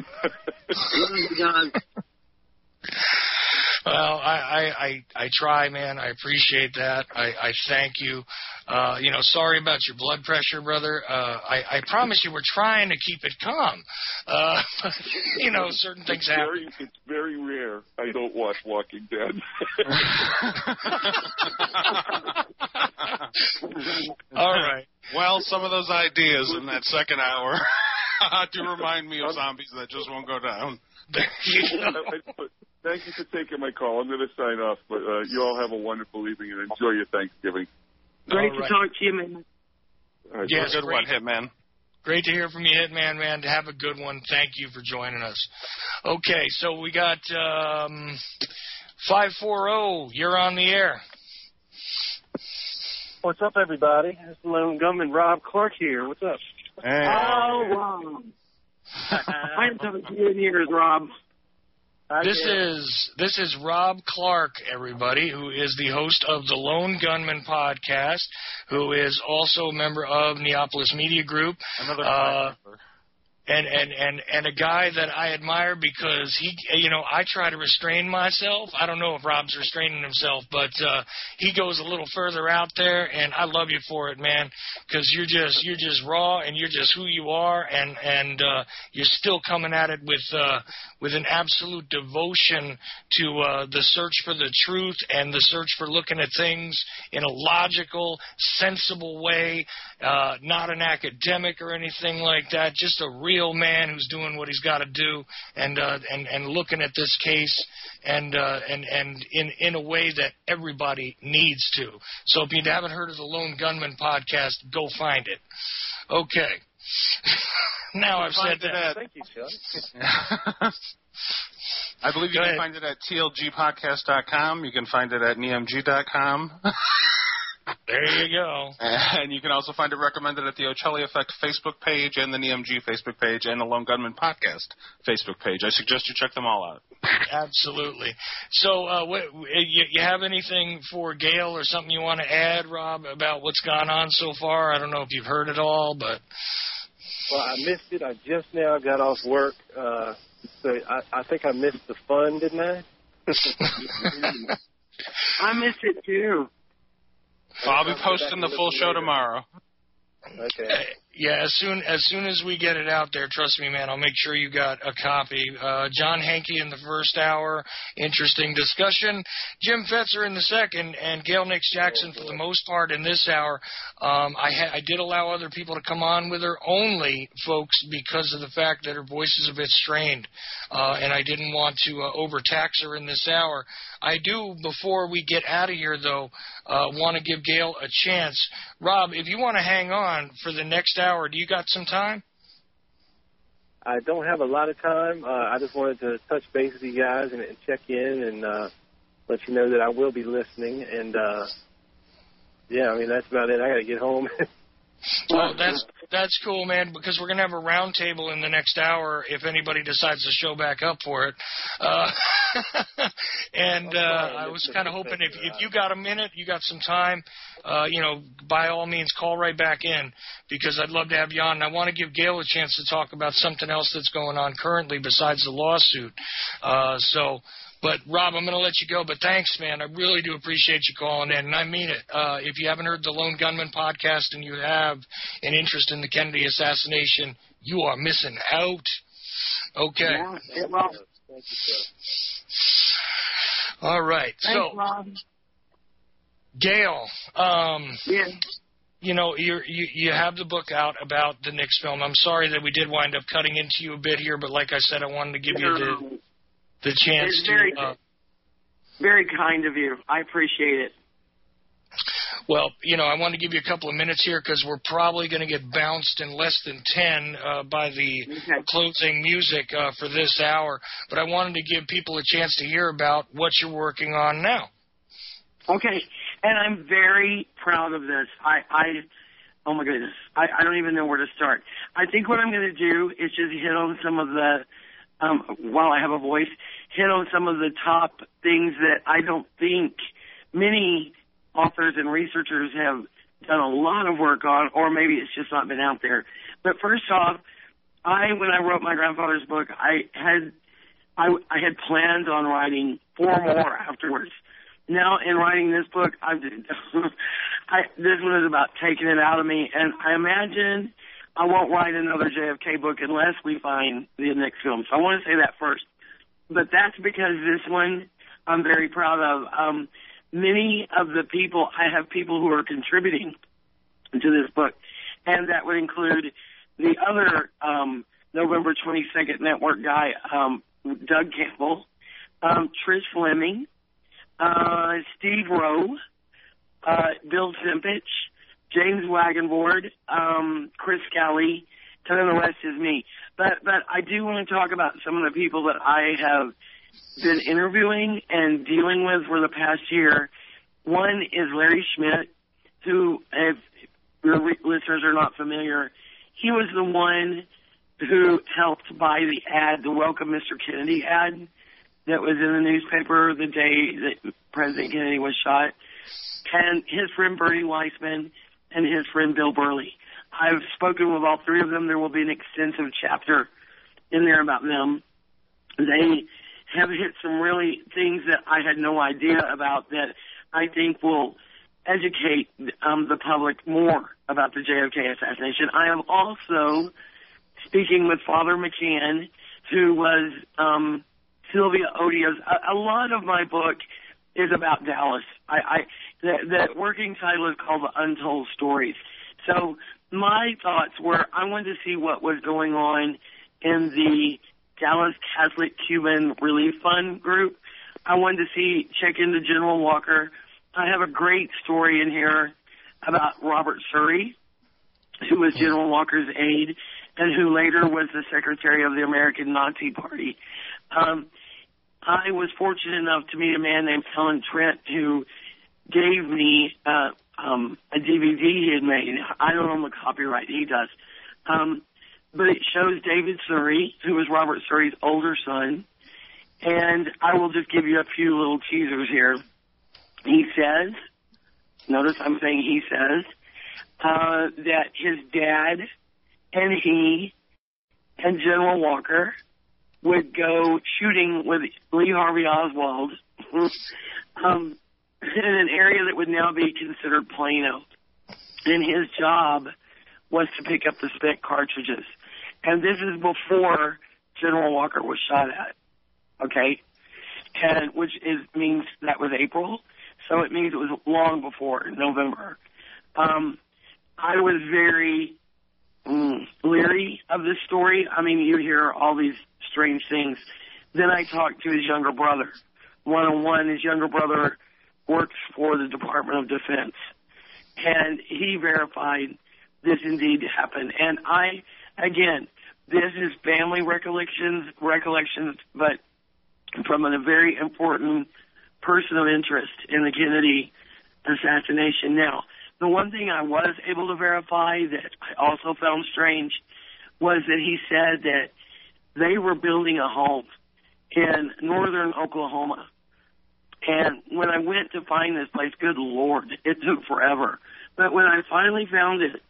Well, I try, man. I appreciate that. I thank you. Sorry about your blood pressure, brother. I promise you we're trying to keep it calm. Certain things happen. It's very rare I don't watch Walking Dead. All right. Well, some of those ideas in that second hour do remind me of zombies that just won't go down. Thank you for taking my call. I'm going to sign off, but you all have a wonderful evening and enjoy your Thanksgiving. Great to talk to you, man. Right, yes, good one, Hitman. Great to hear from you, Hitman, man. Have a good one. Thank you for joining us. Okay, so we got 540. You're on the air. What's up, everybody? It's Lone Gunman Rob Clark here. What's up? Hey. Oh, wow. I haven't talked to you in years, Rob. This is Rob Clark, everybody, who is the host of the Lone Gunman podcast, who is also a member of Neapolis Media Group. Another member. And a guy that I admire because he, I try to restrain myself. I don't know if Rob's restraining himself, but he goes a little further out there, and I love you for it, man, because you're just raw and you're just who you are, and you're still coming at it with an absolute devotion to the search for the truth and the search for looking at things in a logical, sensible way, not an academic or anything like that, just a real man who's doing what he's got to do and looking at this case and in a way that everybody needs to. So if you haven't heard of the Lone Gunman podcast, go find it. Okay. Now I've said that. Thank you, Chuck. I believe you can find it at tlgpodcast.com. You can find it at nemg.com. There you go. And you can also find it recommended at the Ocelli Effect Facebook page and the NEMG Facebook page and the Lone Gunman Podcast Facebook page. I suggest you check them all out. Absolutely. So you have anything for Gail or something you want to add, Rob, about what's gone on so far? I don't know if you've heard it all, but... Well, I missed it. I just now got off work. So I think I missed the fun, didn't I? I missed it, too. I'll be posting the full show tomorrow. Okay. Yeah, as soon as we get it out there, trust me, man, I'll make sure you got a copy. John Hankey in the first hour, interesting discussion. Jim Fetzer in the second, and Gail Nix Jackson for the most part in this hour. I did allow other people to come on with her, only, folks, because of the fact that her voice is a bit strained, and I didn't want to overtax her in this hour. I do, before we get out of here, though, want to give Gail a chance. Rob, if you want to hang on for the next hour, do you got some time? I don't have a lot of time. I just wanted to touch base with you guys and check in and let you know that I will be listening. And, yeah, I mean, that's about it. I got to get home. Well, that's cool, man, because we're going to have a round table in the next hour if anybody decides to show back up for it. I was kind of hoping if you got a minute, you got some time, by all means, call right back in, because I'd love to have you on. And I want to give Gail a chance to talk about something else that's going on currently besides the lawsuit. But, Rob, I'm going to let you go. But thanks, man. I really do appreciate you calling in, and I mean it. If you haven't heard the Lone Gunman podcast and you have an interest in the Kennedy assassination, you are missing out. Okay. Yeah, well, Thank you, sir. All right. Thanks, Rob. Gail, Yeah. you have the book out about the Nix film. I'm sorry that we did wind up cutting into you a bit here, but like I said, I wanted to give you the chance It's to... very kind of you. I appreciate it. Well, I want to give you a couple of minutes here because we're probably going to get bounced in less than 10 by the closing music for this hour. But I wanted to give people a chance to hear about what you're working on now. Okay, and I'm very proud of this. Oh my goodness, I don't even know where to start. I think what I'm going to do is just hit on some of the, while I have a voice, hit on some of the top things that I don't think many authors and researchers have done a lot of work on, or maybe it's just not been out there. But first off, when I wrote my grandfather's book, I had plans on writing 4 more afterwards. Now, in writing this book, this one is about taking it out of me, and I imagine I won't write another JFK book unless we find the Nix film. So I want to say that first. But that's because this one I'm very proud of. Many of the people, I have people who are contributing to this book, and that would include the other November 22nd network guy, Doug Campbell, Trish Fleming, Steve Rowe, Bill Simpich, James Wagenborg, Chris Scally, and then the rest is me. But I do want to talk about some of the people that I have been interviewing and dealing with for the past year. One is Larry Schmidt, who, if your listeners are not familiar, he was the one who helped buy the ad, the Welcome Mr. Kennedy ad that was in the newspaper the day that President Kennedy was shot, and his friend Bernie Weissman and his friend Bill Burley. I've spoken with all 3 of them. There will be an extensive chapter in there about them. They have hit some really things that I had no idea about that I think will educate the public more about the JFK assassination. I am also speaking with Father McCann, who was Sylvia Odia's. A lot of my book is about Dallas. The working title is called The Untold Stories. So my thoughts were I wanted to see what was going on in the Dallas Catholic Cuban Relief Fund group. I wanted to check into General Walker. I have a great story in here about Robert Surrey, who was General Walker's aide and who later was the secretary of the American Nazi Party. I was fortunate enough to meet a man named Helen Trent who gave me a DVD he had made. I don't own the copyright. He does. But it shows David Surrey, who was Robert Surrey's older son. And I will just give you a few little teasers here. He says, notice I'm saying he says, that his dad and he and General Walker would go shooting with Lee Harvey Oswald in an area that would now be considered Plano. And his job was to pick up the spent cartridges. And this is before General Walker was shot at, okay? And means that was April, so it means it was long before November. I was very leery of this story. I mean, you hear all these strange things. Then I talked to his younger brother. One-on-one, his younger brother works for the Department of Defense. And he verified this indeed happened. And this is family recollections, but from a very important person of interest in the Kennedy assassination. Now, the one thing I was able to verify that I also found strange was that he said that they were building a home in northern Oklahoma. And when I went to find this place, good Lord, it took forever. But when I finally found it,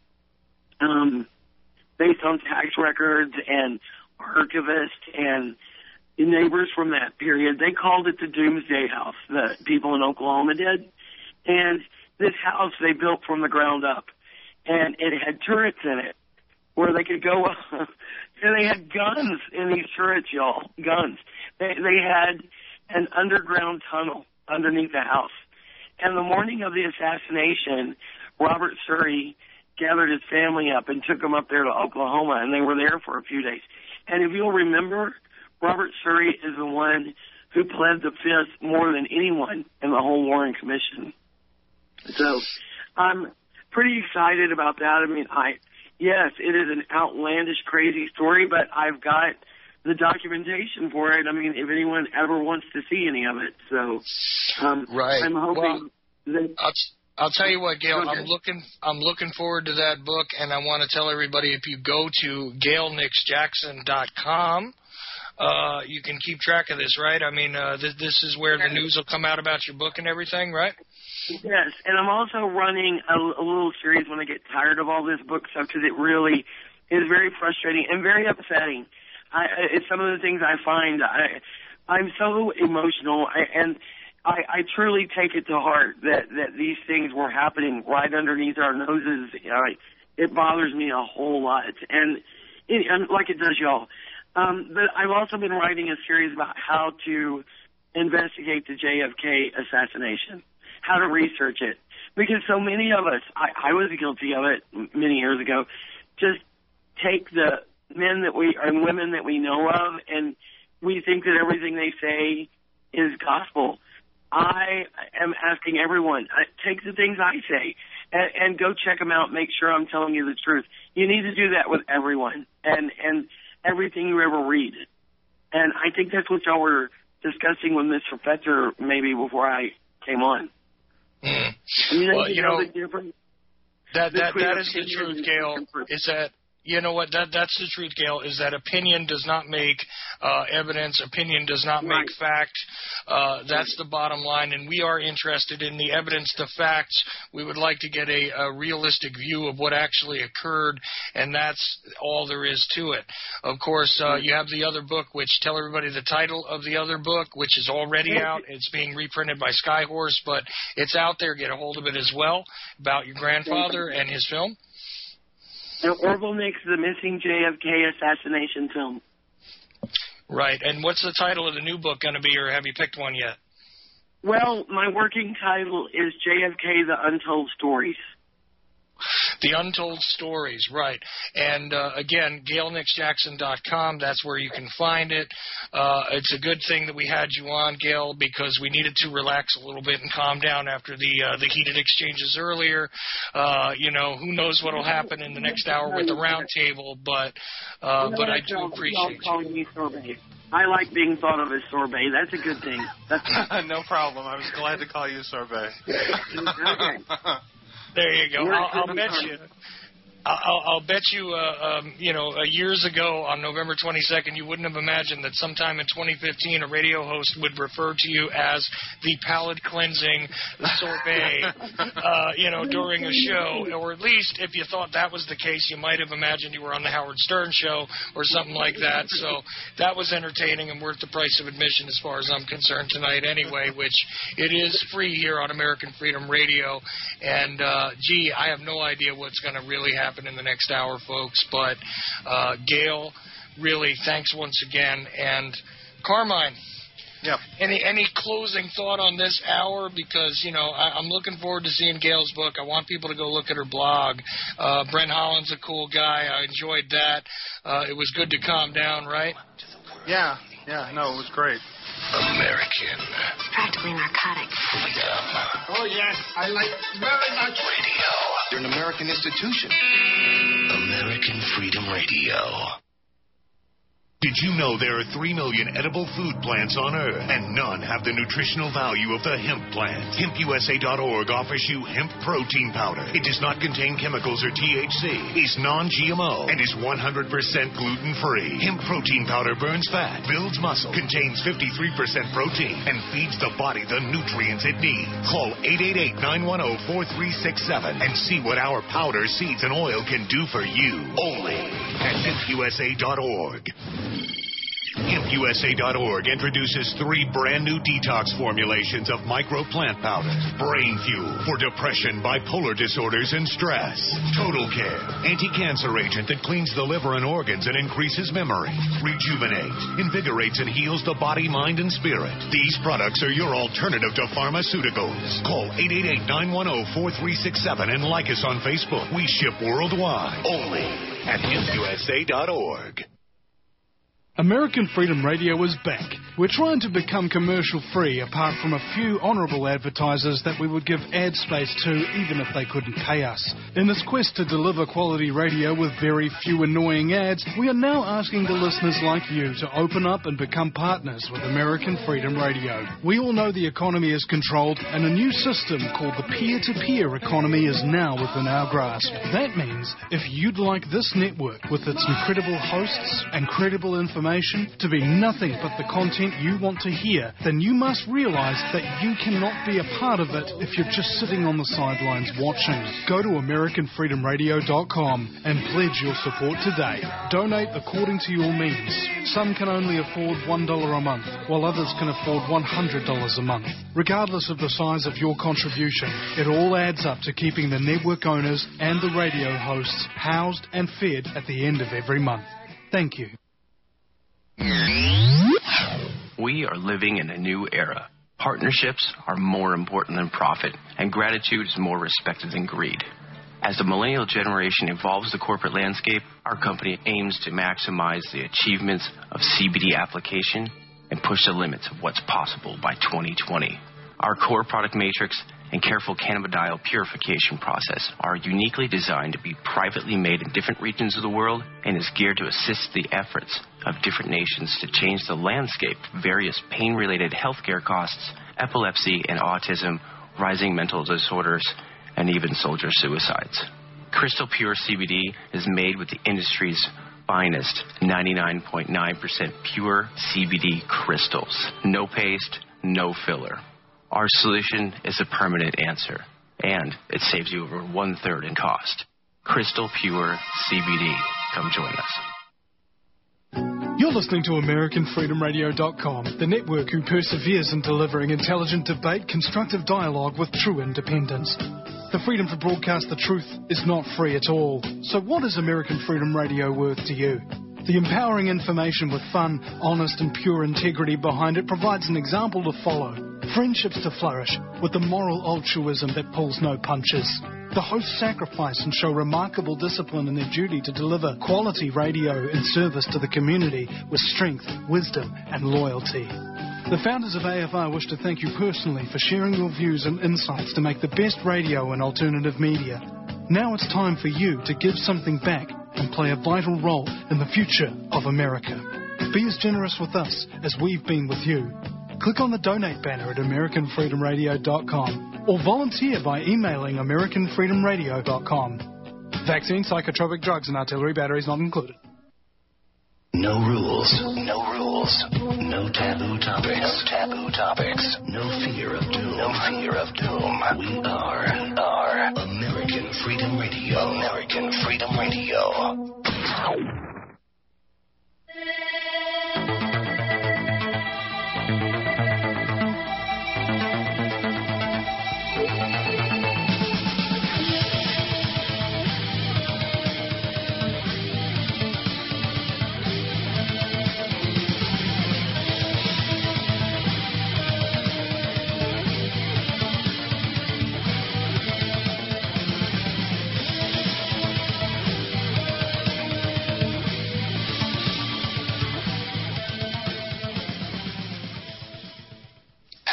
based on tax records and archivists and neighbors from that period, they called it the Doomsday House, the people in Oklahoma did. And this house they built from the ground up. And it had turrets in it where they could go up. And they had guns in these turrets, y'all. Guns. They had an underground tunnel underneath the house. And the morning of the assassination, Robert Surrey gathered his family up and took them up there to Oklahoma, and they were there for a few days. And if you'll remember, Robert Surrey is the one who pled the fifth more than anyone in the whole Warren Commission. So I'm pretty excited about that. I mean, yes, it is an outlandish, crazy story, but I've got the documentation for it. I mean, if anyone ever wants to see any of it. So right. I'm hoping that... I'll tell you what, Gail, I'm looking forward to that book, and I want to tell everybody, if you go to GailNixJackson.com, you can keep track of this, right? I mean, this is where the news will come out about your book and everything, right? Yes, and I'm also running a little series when I get tired of all this book stuff, because it really is very frustrating and very upsetting. It's some of the things I find. I'm so emotional, and I truly take it to heart that these things were happening right underneath our noses. It bothers me a whole lot, and like it does y'all. But I've also been writing a series about how to investigate the JFK assassination, how to research it, because so many of us, I was guilty of it many years ago, just take the men and women that we know of, and we think that everything they say is gospel. I am asking everyone, take the things I say and go check them out, make sure I'm telling you the truth. You need to do that with everyone and everything you ever read. And I think that's what y'all were discussing with Mr. Fetzer maybe before I came on. Mm. Well, that is the truth, Gail, is that, you know what, that's the truth, Gail, is that opinion does not make evidence, opinion does not make fact. That's the bottom line, and we are interested in the evidence, the facts. We would like to get a realistic view of what actually occurred, and that's all there is to it. Of course, you have the other book, which tell everybody the title of the other book, which is already out. It's being reprinted by Skyhorse, but it's out there. Get a hold of it as well, about your grandfather and his film. Orville Nix, the missing JFK assassination film. Right. And what's the title of the new book going to be, or have you picked one yet? Well, my working title is JFK, The Untold Stories. The Untold Stories, right. And, again, GailNixJackson.com, that's where you can find it. It's a good thing that we had you on, Gail, because we needed to relax a little bit and calm down after the heated exchanges earlier. Who knows what will happen in the next hour with the round table, but I do appreciate you. Sorbet. I like being thought of as Sorbet. That's a good thing. No problem. I was glad to call you Sorbet. Okay. There you go. I'll bet you, years ago on November 22nd, you wouldn't have imagined that sometime in 2015 a radio host would refer to you as the palate cleansing sorbet, during a show. Or at least if you thought that was the case, you might have imagined you were on the Howard Stern show or something like that. So that was entertaining and worth the price of admission as far as I'm concerned tonight anyway, which it is free here on American Freedom Radio. And, I have no idea what's going to really happen happen in the next hour, folks. But, Gail, really, thanks once again. And Carmine, yeah. Any closing thought on this hour? Because, I'm looking forward to seeing Gail's book. I want people to go look at her blog. Brent Holland's a cool guy. I enjoyed that. It was good to calm down, right? Yeah, no, it was great. American. Practically narcotic. Freedom. Oh, yes, I like very much. Radio. You're an American institution. American Freedom Radio. Did you know there are 3 million edible food plants on Earth, and none have the nutritional value of the hemp plant? HempUSA.org offers you hemp protein powder. It does not contain chemicals or THC, is non-GMO, and is 100% gluten-free. Hemp protein powder burns fat, builds muscle, contains 53% protein, and feeds the body the nutrients it needs. Call 888-910-4367 and see what our powder, seeds, and oil can do for you. Only at HempUSA.org. HempUSA.org introduces 3 brand new detox formulations of microplant powder. Brain Fuel for depression, bipolar disorders, and stress. Total Care, anti-cancer agent that cleans the liver and organs and increases memory. Rejuvenate, invigorates and heals the body, mind, and spirit. These products are your alternative to pharmaceuticals. Call 888-910-4367 and like us on Facebook. We ship worldwide. Only at HempUSA.org. American Freedom Radio is back. We're trying to become commercial-free, apart from a few honourable advertisers that we would give ad space to even if they couldn't pay us. In this quest to deliver quality radio with very few annoying ads, we are now asking the listeners like you to open up and become partners with American Freedom Radio. We all know the economy is controlled, and a new system called the peer-to-peer economy is now within our grasp. That means if you'd like this network with its incredible hosts and credible information to be nothing but the content you want to hear, then you must realize that you cannot be a part of it if you're just sitting on the sidelines watching. Go to AmericanFreedomRadio.com and pledge your support today. Donate according to your means. Some can only afford $1 a month, while others can afford $100 a month. Regardless of the size of your contribution, it all adds up to keeping the network owners and the radio hosts housed and fed at the end of every month. Thank you. We are living in a new era. Partnerships are more important than profit, and gratitude is more respected than greed. As the millennial generation evolves the corporate landscape, our company aims to maximize the achievements of CBD application and push the limits of what's possible by 2020. Our core product matrix and careful cannabidiol purification process are uniquely designed to be privately made in different regions of the world and is geared to assist the efforts of different nations to change the landscape of various pain-related healthcare costs, epilepsy and autism, rising mental disorders, and even soldier suicides. Crystal Pure CBD is made with the industry's finest 99.9% pure CBD crystals. No paste, no filler. Our solution is a permanent answer, and it saves you over 1/3 in cost. Crystal Pure CBD. Come join us. You're listening to AmericanFreedomRadio.com, the network who perseveres in delivering intelligent debate, constructive dialogue with true independence. The freedom to broadcast the truth is not free at all. So what is American Freedom Radio worth to you? The empowering information with fun, honest and pure integrity behind it provides an example to follow. Friendships to flourish with the moral altruism that pulls no punches. The hosts sacrifice and show remarkable discipline in their duty to deliver quality radio in service to the community with strength, wisdom and loyalty. The founders of AFR wish to thank you personally for sharing your views and insights to make the best radio and alternative media. Now it's time for you to give something back and play a vital role in the future of America. Be as generous with us as we've been with you. Click on the donate banner at AmericanFreedomRadio.com or volunteer by emailing AmericanFreedomRadio.com. Vaccine, psychotropic drugs and artillery batteries not included. No rules. No rules. No taboo topics. No taboo topics. No fear of doom. No fear of doom. We are American Freedom Radio. American Freedom Radio.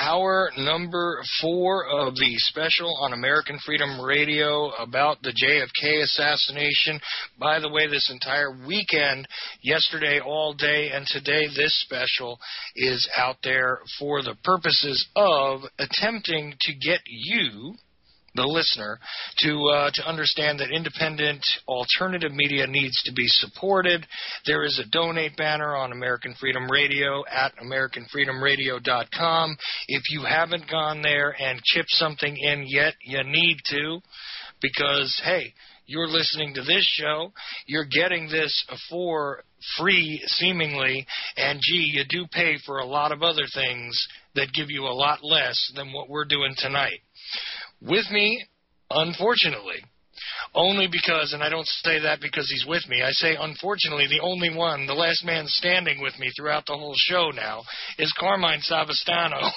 hour number 4 of the special on American Freedom Radio about the JFK assassination. By the way, this entire weekend, yesterday all day, and today this special is out there for the purposes of attempting to get you, the listener, to understand that independent alternative media needs to be supported. There is a donate banner on American Freedom Radio at AmericanFreedomRadio.com. If you haven't gone there and chipped something in yet, you need to, because, hey, you're listening to this show, you're getting this for free, seemingly, and, gee, you do pay for a lot of other things that give you a lot less than what we're doing tonight. With me, unfortunately, only because, and I don't say that because he's with me, I say unfortunately the only one, the last man standing with me throughout the whole show now, is Carmine Savastano.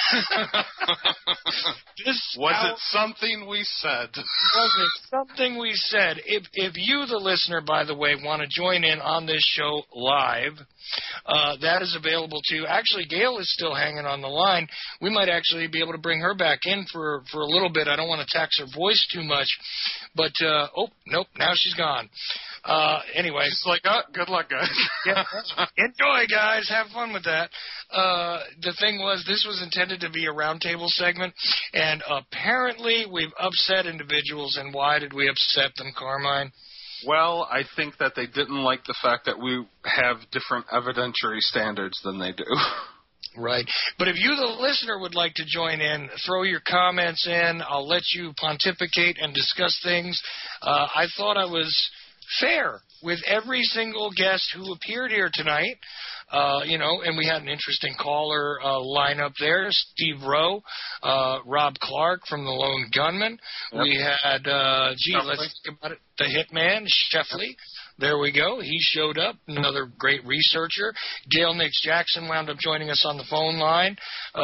Was it something we said? Was it something we said? If you, the listener, by the way, want to join in on this show live, that is available too. Actually, Gail is still hanging on the line. We might actually be able to bring her back in for a little bit. I don't want to tax her voice too much. But, oh, nope, now she's gone. Anyway. She's like, oh, good luck, guys. Yeah, enjoy, guys. Have fun with that. The thing was, this was intended to be a roundtable segment, and apparently we've upset individuals. And why did we upset them, Carmine? Well, I think that they didn't like the fact that we have different evidentiary standards than they do. Right. But if you, the listener, would like to join in, throw your comments in. I'll let you pontificate and discuss things. I thought I was fair with every single guest who appeared here tonight. And we had an interesting caller lineup there. Steve Rowe, Rob Clark from the Lone Gunman. Yep. We had, let's think about it, the Hitman, Sheffley. There we go. He showed up, another great researcher. Gail Nix Jackson wound up joining us on the phone line.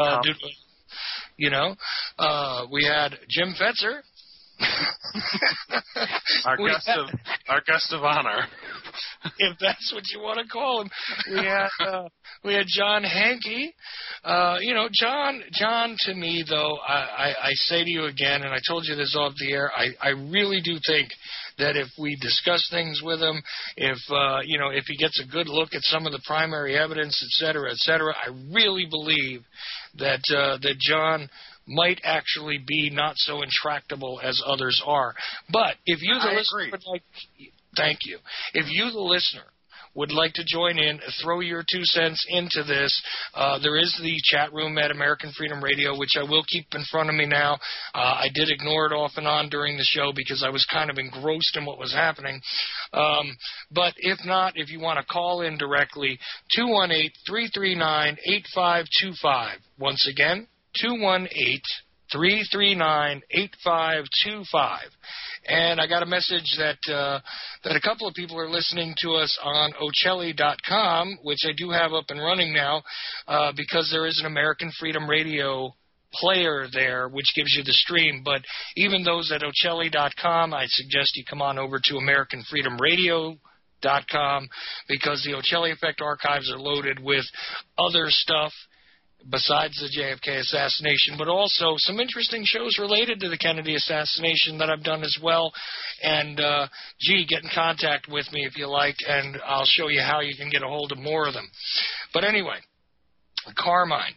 We had Jim Fetzer. Our guest of honor, if that's what you want to call him. We had John Hankey. John to me, though, I say to you again, and I told you this off the air, I really do think that if we discuss things with him, if he gets a good look at some of the primary evidence, et cetera, I really believe that John might actually be not so intractable as others are. But if you, the listener, would like, thank you. If you, the listener, would like to join in, throw your 2 cents into this, there is the chat room at American Freedom Radio, which I will keep in front of me now. I did ignore it off and on during the show because I was kind of engrossed in what was happening. But if not, if you want to call in directly, 218-339-8525. Once again, 218-339-8525. And I got a message that a couple of people are listening to us on Ocelli.com, which I do have up and running now, because there is an American Freedom Radio player there, which gives you the stream. But even those at Ocelli.com, I suggest you come on over to AmericanFreedomRadio.com, because the Ocelli Effect archives are loaded with other stuff besides the JFK assassination, but also some interesting shows related to the Kennedy assassination that I've done as well. And, get in contact with me if you like, and I'll show you how you can get a hold of more of them. But anyway, Carmine.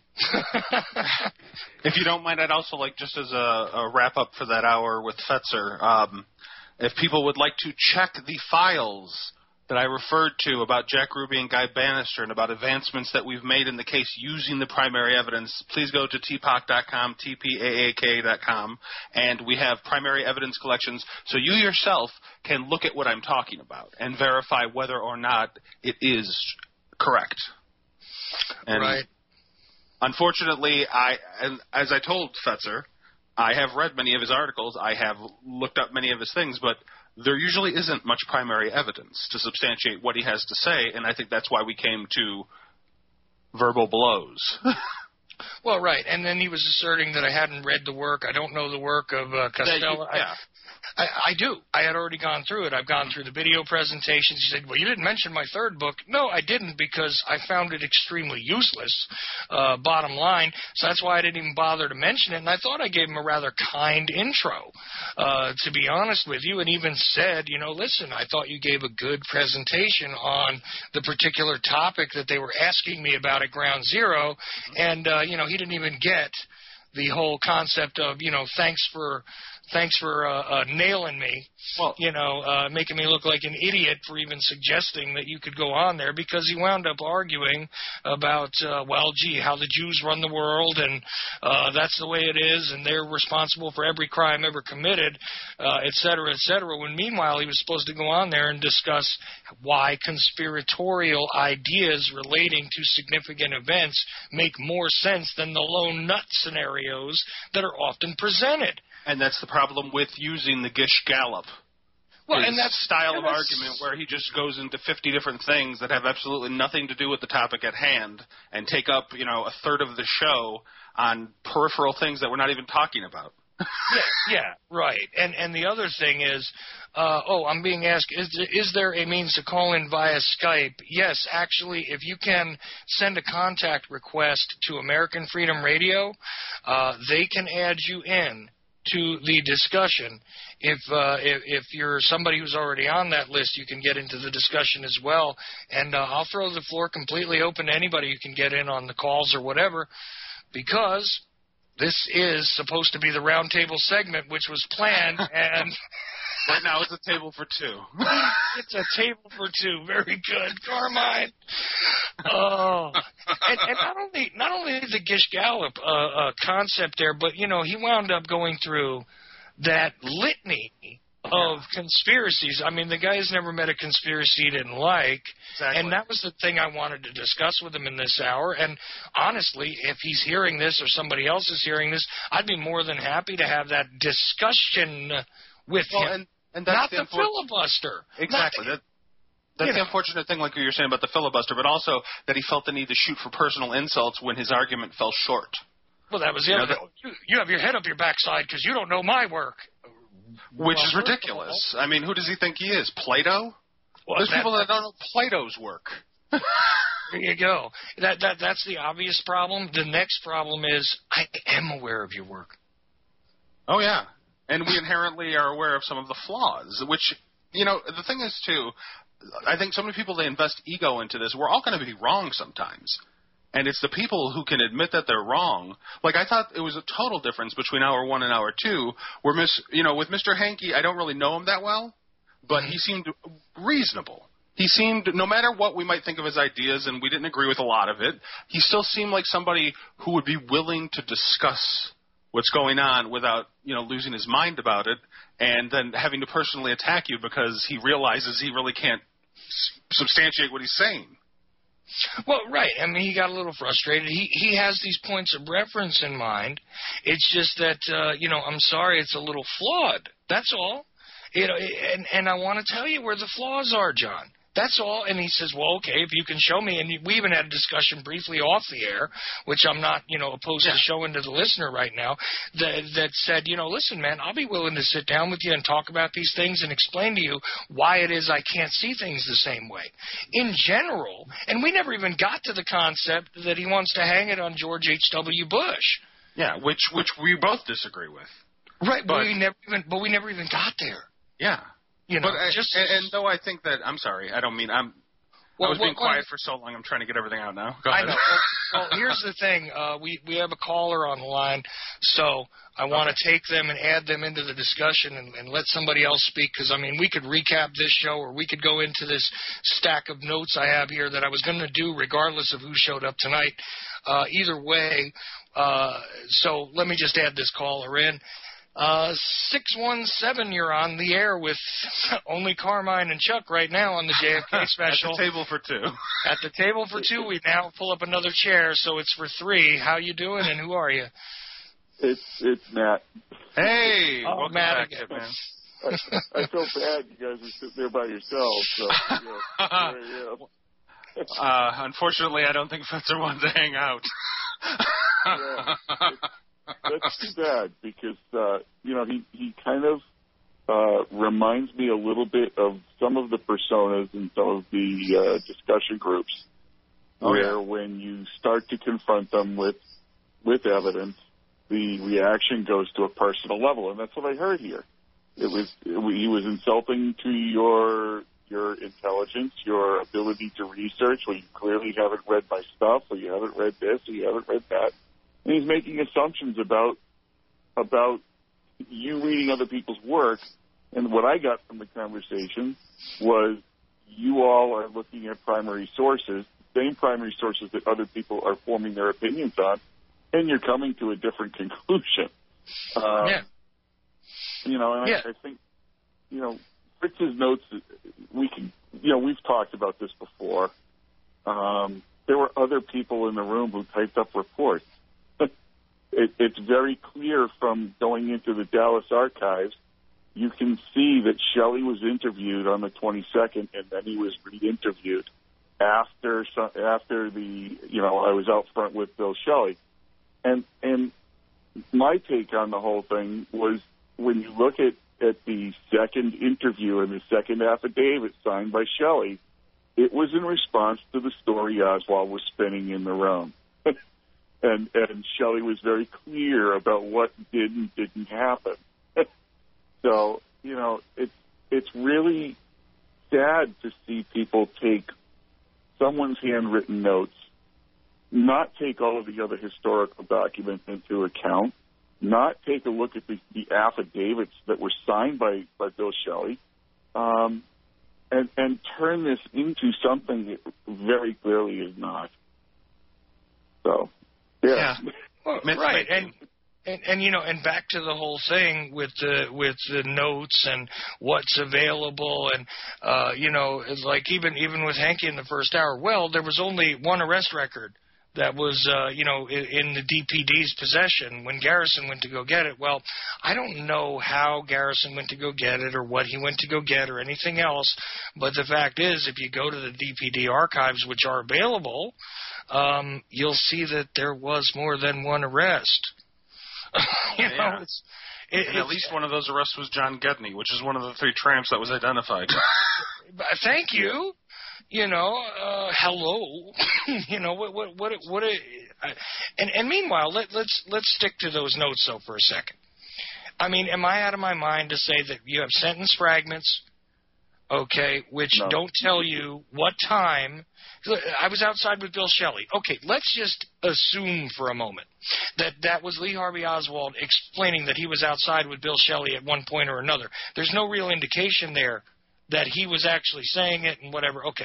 If you don't mind, I'd also like, just as a wrap-up for that hour with Fetzer, if people would like to check the files that I referred to about Jack Ruby and Guy Bannister and about advancements that we've made in the case using the primary evidence, please go to tpac.com, tpaak.com, and we have primary evidence collections so you yourself can look at what I'm talking about and verify whether or not it is correct. And right. Unfortunately, as I told Fetzer, I have read many of his articles, I have looked up many of his things, but there usually isn't much primary evidence to substantiate what he has to say, and I think that's why we came to verbal blows. Well, right, and then he was asserting that I hadn't read the work. I don't know the work of Costello. I do. I had already gone through it. I've gone through the video presentations. He said, well, you didn't mention my third book. No, I didn't, because I found it extremely useless, bottom line. So that's why I didn't even bother to mention it. And I thought I gave him a rather kind intro, to be honest with you, and even said, listen, I thought you gave a good presentation on the particular topic that they were asking me about at Ground Zero. And, he didn't even get the whole concept of, thanks for nailing me, making me look like an idiot for even suggesting that you could go on there, because he wound up arguing about, how the Jews run the world, and that's the way it is, and they're responsible for every crime ever committed, et cetera, when meanwhile he was supposed to go on there and discuss why conspiratorial ideas relating to significant events make more sense than the lone nut scenarios that are often presented. And that's the problem with using the Gish Gallop. Well, and that style of argument where he just goes into 50 different things that have absolutely nothing to do with the topic at hand and take up, a third of the show on peripheral things that we're not even talking about. Yeah, right. And the other thing is, I'm being asked, is there a means to call in via Skype? Yes, actually, if you can send a contact request to American Freedom Radio, they can add you in to the discussion. If you're somebody who's already on that list, you can get into the discussion as well. And I'll throw the floor completely open to anybody who can get in on the calls or whatever, because this is supposed to be the roundtable segment, which was planned, and right now it's a table for two. It's a table for two. Very good, Carmine. Oh, and not only the Gish Gallop concept there, but he wound up going through that litany of conspiracies. I mean, the guy's never met a conspiracy he didn't like. Exactly. And that was the thing I wanted to discuss with him in this hour. And honestly, if he's hearing this or somebody else is hearing this, I'd be more than happy to have that discussion with him. And that's not the filibuster. Exactly. That's the unfortunate thing, like you were saying about the filibuster, but also that he felt the need to shoot for personal insults when his argument fell short. Well, that was the other. You have your head up your backside because you don't know my work. Which is ridiculous. I mean, who does he think he is? Plato? Well, there's people that don't know Plato's work. There you go. That's the obvious problem. The next problem is I am aware of your work. Oh, yeah. And we inherently are aware of some of the flaws, which, the thing is, too, I think so many people, they invest ego into this. We're all going to be wrong sometimes. And it's the people who can admit that they're wrong. Like, I thought it was a total difference between hour one and hour two, where, with Mr. Hankey, I don't really know him that well, but he seemed reasonable. He seemed, no matter what we might think of his ideas, and we didn't agree with a lot of it, he still seemed like somebody who would be willing to discuss what's going on without, losing his mind about it, and then having to personally attack you because he realizes he really can't substantiate what he's saying. Well, right. I mean, he got a little frustrated. He has these points of reference in mind. It's just that, I'm sorry, it's a little flawed. That's all. And I want to tell you where the flaws are, John. That's all. And he says, well, okay, if you can show me. And we even had a discussion briefly off the air, which I'm not, opposed to showing to the listener right now, that said, listen, man, I'll be willing to sit down with you and talk about these things and explain to you why it is I can't see things the same way. In general, and we never even got to the concept that he wants to hang it on George H.W. Bush. Yeah, which we both disagree with. Right, but we never even got there. Yeah. And though I think that, I'm sorry, I don't mean, I was being quiet for so long, I'm trying to get everything out now. Go ahead. I know. Well, here's the thing. We have a caller on the line, so I want to take them and add them into the discussion and let somebody else speak, because, we could recap this show or we could go into this stack of notes I have here that I was going to do regardless of who showed up tonight. Either way, so let me just add this caller in. 617, you're on the air with only Carmine and Chuck right now on the JFK special. At the table for two. At the table for two. We now pull up another chair, so it's for three. How you doing, and who are you? It's Matt. Hey, welcome Matt back, man. I feel bad you guys are sitting there by yourselves. So, unfortunately, I don't think Fetzer wanted to hang out. That's too bad because he kind of reminds me a little bit of some of the personas in some of the discussion groups, where when you start to confront them with evidence, the reaction goes to a personal level, and that's what I heard here. He was insulting to your intelligence, your ability to research, where you clearly haven't read my stuff, or you haven't read this, or you haven't read that. And he's making assumptions about you reading other people's work. And what I got from the conversation was you all are looking at primary sources, same primary sources that other people are forming their opinions on, and you're coming to a different conclusion. You know, and I think, you know, Fritz's notes, we've talked about this before. There were other people in the room who typed up reports. It's very clear from going into the Dallas archives, you can see that Shelley was interviewed on the 22nd, and then he was re-interviewed after the, I was out front with Bill Shelley. And my take on the whole thing was, when you look at the second interview and the second affidavit signed by Shelley, it was in response to the story Oswald was spinning in the room. and Shelley was very clear about what did and didn't happen. So, you know, it's really sad to see people take someone's handwritten notes, not take all of the other historical documents into account, not take a look at the affidavits that were signed by Bill Shelley, and turn this into something that very clearly is not. So, yeah. Well, right, and you know, and back to the whole thing with the notes and what's available, and it's like even with Hanky in the first hour. Well, there was only one arrest record that was, in the DPD's possession when Garrison went to go get it. Well, I don't know how Garrison went to go get it or what he went to go get or anything else, but the fact is, if you go to the DPD archives, which are available, you'll see that there was more than one arrest. And at least one of those arrests was John Gedney, which is one of the three tramps that was identified. Thank you. Hello. And meanwhile, let's stick to those notes though for a second. I mean, am I out of my mind to say that you have sentence fragments, okay, which don't tell you what time? I was outside with Bill Shelley. Okay, let's just assume for a moment that was Lee Harvey Oswald explaining that he was outside with Bill Shelley at one point or another. There's no real indication there that he was actually saying it and whatever. Okay.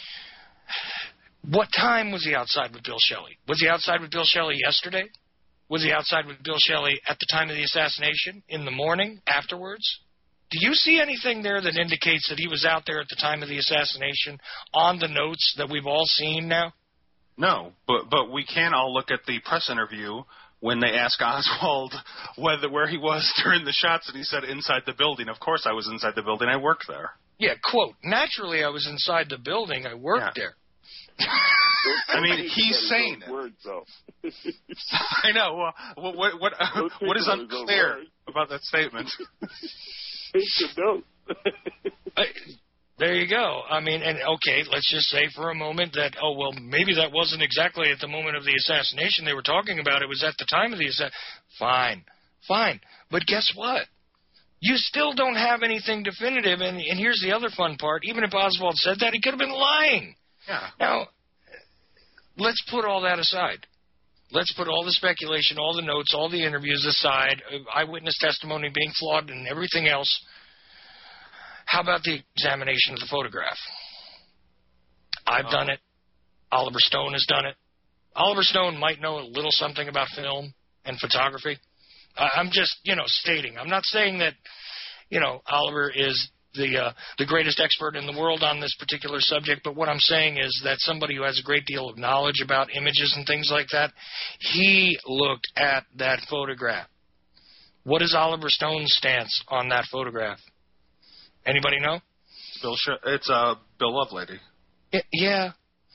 What time was he outside with Bill Shelley? Was he outside with Bill Shelley yesterday? Was he outside with Bill Shelley at the time of the assassination? In the morning? Afterwards? Do you see anything there that indicates that he was out there at the time of the assassination on the notes that we've all seen now? No, but we can all look at the press interview when they ask Oswald where he was during the shots, and he said inside the building. Of course I was inside the building. I worked there. Yeah, quote, naturally I was inside the building. I worked there. I mean, he's saying it. Words, though. I know. What is unclear about that statement? Take the note. There you go. I mean, and okay, let's just say for a moment that, maybe that wasn't exactly at the moment of the assassination they were talking about. It was at the time of the assassination. Fine. But guess what? You still don't have anything definitive, and here's the other fun part. Even if Oswald said that, he could have been lying. Yeah. Now, let's put all that aside. Let's put all the speculation, all the notes, all the interviews aside, eyewitness testimony being flawed and everything else. How about the examination of the photograph? I've done it. Oliver Stone has done it. Oliver Stone might know a little something about film and photography. I'm just, stating. I'm not saying that, Oliver is the greatest expert in the world on this particular subject, but what I'm saying is that somebody who has a great deal of knowledge about images and things like that, he looked at that photograph. What is Oliver Stone's stance on that photograph? Anybody know? It's Bill Lovelady. Yeah.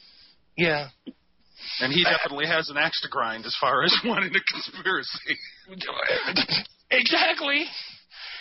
And he definitely has an axe to grind as far as wanting a conspiracy. Exactly.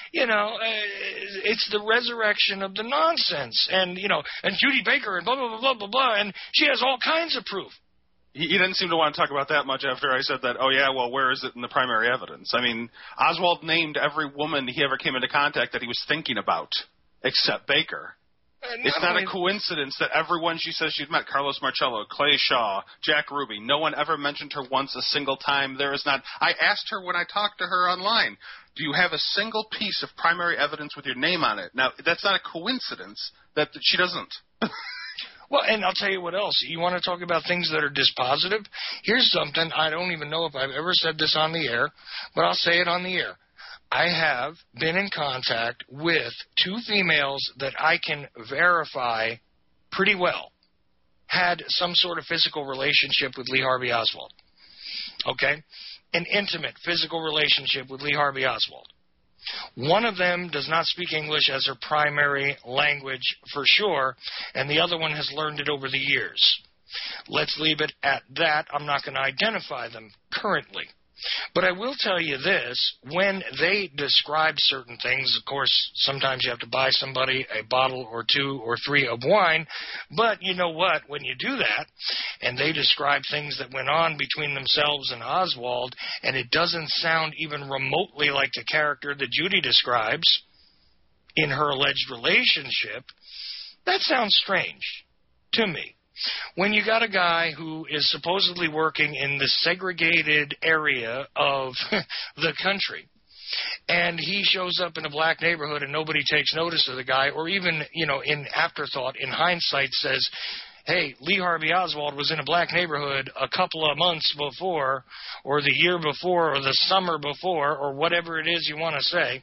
it's the resurrection of the nonsense. And, and Judy Baker and blah, blah, blah, blah, blah, blah, and she has all kinds of proof. He didn't seem to want to talk about that much after I said that, oh, yeah, well, where is it in the primary evidence? I mean, Oswald named every woman he ever came into contact that he was thinking about, except Baker. It's not a coincidence that everyone she says she'd met, Carlos Marcello, Clay Shaw, Jack Ruby, no one ever mentioned her once a single time. There is not. I asked her when I talked to her online, do you have a single piece of primary evidence with your name on it? Now, that's not a coincidence that she doesn't. Well, and I'll tell you what else. You want to talk about things that are dispositive? Here's something. I don't even know if I've ever said this on the air, but I'll say it on the air. I have been in contact with 2 females that I can verify pretty well had some sort of physical relationship with Lee Harvey Oswald. Okay? An intimate physical relationship with Lee Harvey Oswald. One of them does not speak English as her primary language for sure, and the other one has learned it over the years. Let's leave it at that. I'm not going to identify them currently. But I will tell you this, when they describe certain things, of course, sometimes you have to buy somebody a bottle or 2 or 3 of wine, but you know what, when you do that, and they describe things that went on between themselves and Oswald, and it doesn't sound even remotely like the character that Judy describes in her alleged relationship, that sounds strange to me. When you got a guy who is supposedly working in the segregated area of the country, and he shows up in a black neighborhood and nobody takes notice of the guy, or even, in afterthought, in hindsight says, hey, Lee Harvey Oswald was in a black neighborhood a couple of months before, or the year before, or the summer before, or whatever it is you want to say,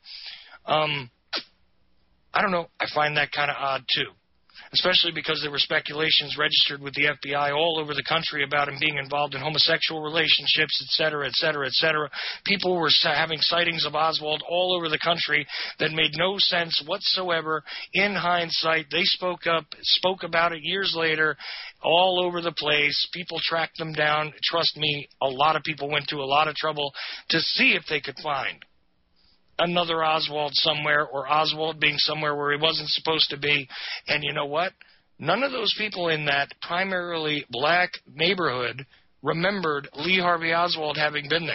I don't know. I find that kind of odd, too. Especially because there were speculations registered with the FBI all over the country about him being involved in homosexual relationships, et cetera, et cetera, et cetera. People were having sightings of Oswald all over the country that made no sense whatsoever. In hindsight, they spoke about it years later, all over the place. People tracked them down. Trust me, a lot of people went to a lot of trouble to see if they could find another Oswald somewhere, or Oswald being somewhere where he wasn't supposed to be. And you know what? None of those people in that primarily black neighborhood remembered Lee Harvey Oswald having been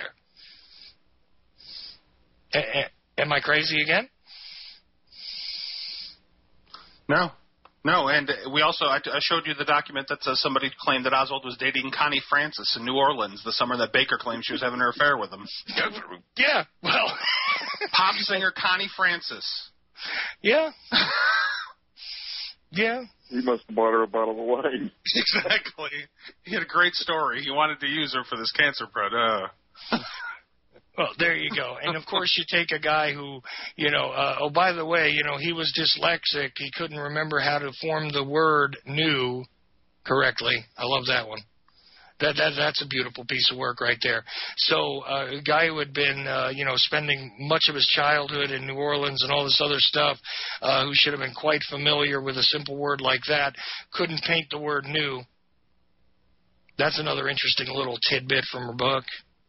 there. Am I crazy again? No, and we also, I showed you the document that says somebody claimed that Oswald was dating Connie Francis in New Orleans the summer that Baker claimed she was having an affair with him. Yeah, well. Pop singer Connie Francis. Yeah. Yeah. He must have bought her a bottle of wine. Exactly. He had a great story. He wanted to use her for this cancer product. Well, there you go. And, of course, you take a guy who, oh, by the way, he was dyslexic. He couldn't remember how to form the word new correctly. I love that one. That's a beautiful piece of work right there. So a guy who had been, spending much of his childhood in New Orleans and all this other stuff, who should have been quite familiar with a simple word like that, couldn't paint the word new. That's another interesting little tidbit from her book.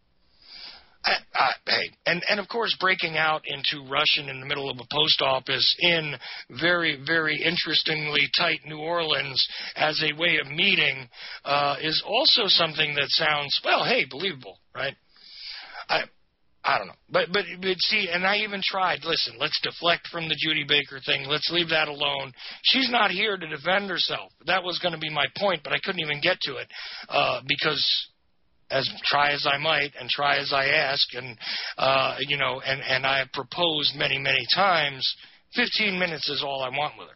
Hey, and of course, breaking out into Russian in the middle of a post office in very, very interestingly tight New Orleans as a way of meeting is also something that sounds, well, hey, believable, right? I don't know. But see, and I even tried, listen, let's deflect from the Judy Baker thing. Let's leave that alone. She's not here to defend herself. That was going to be my point, but I couldn't even get to it because try as I might and try as I ask, and and I have proposed many, many times, 15 minutes is all I want with her.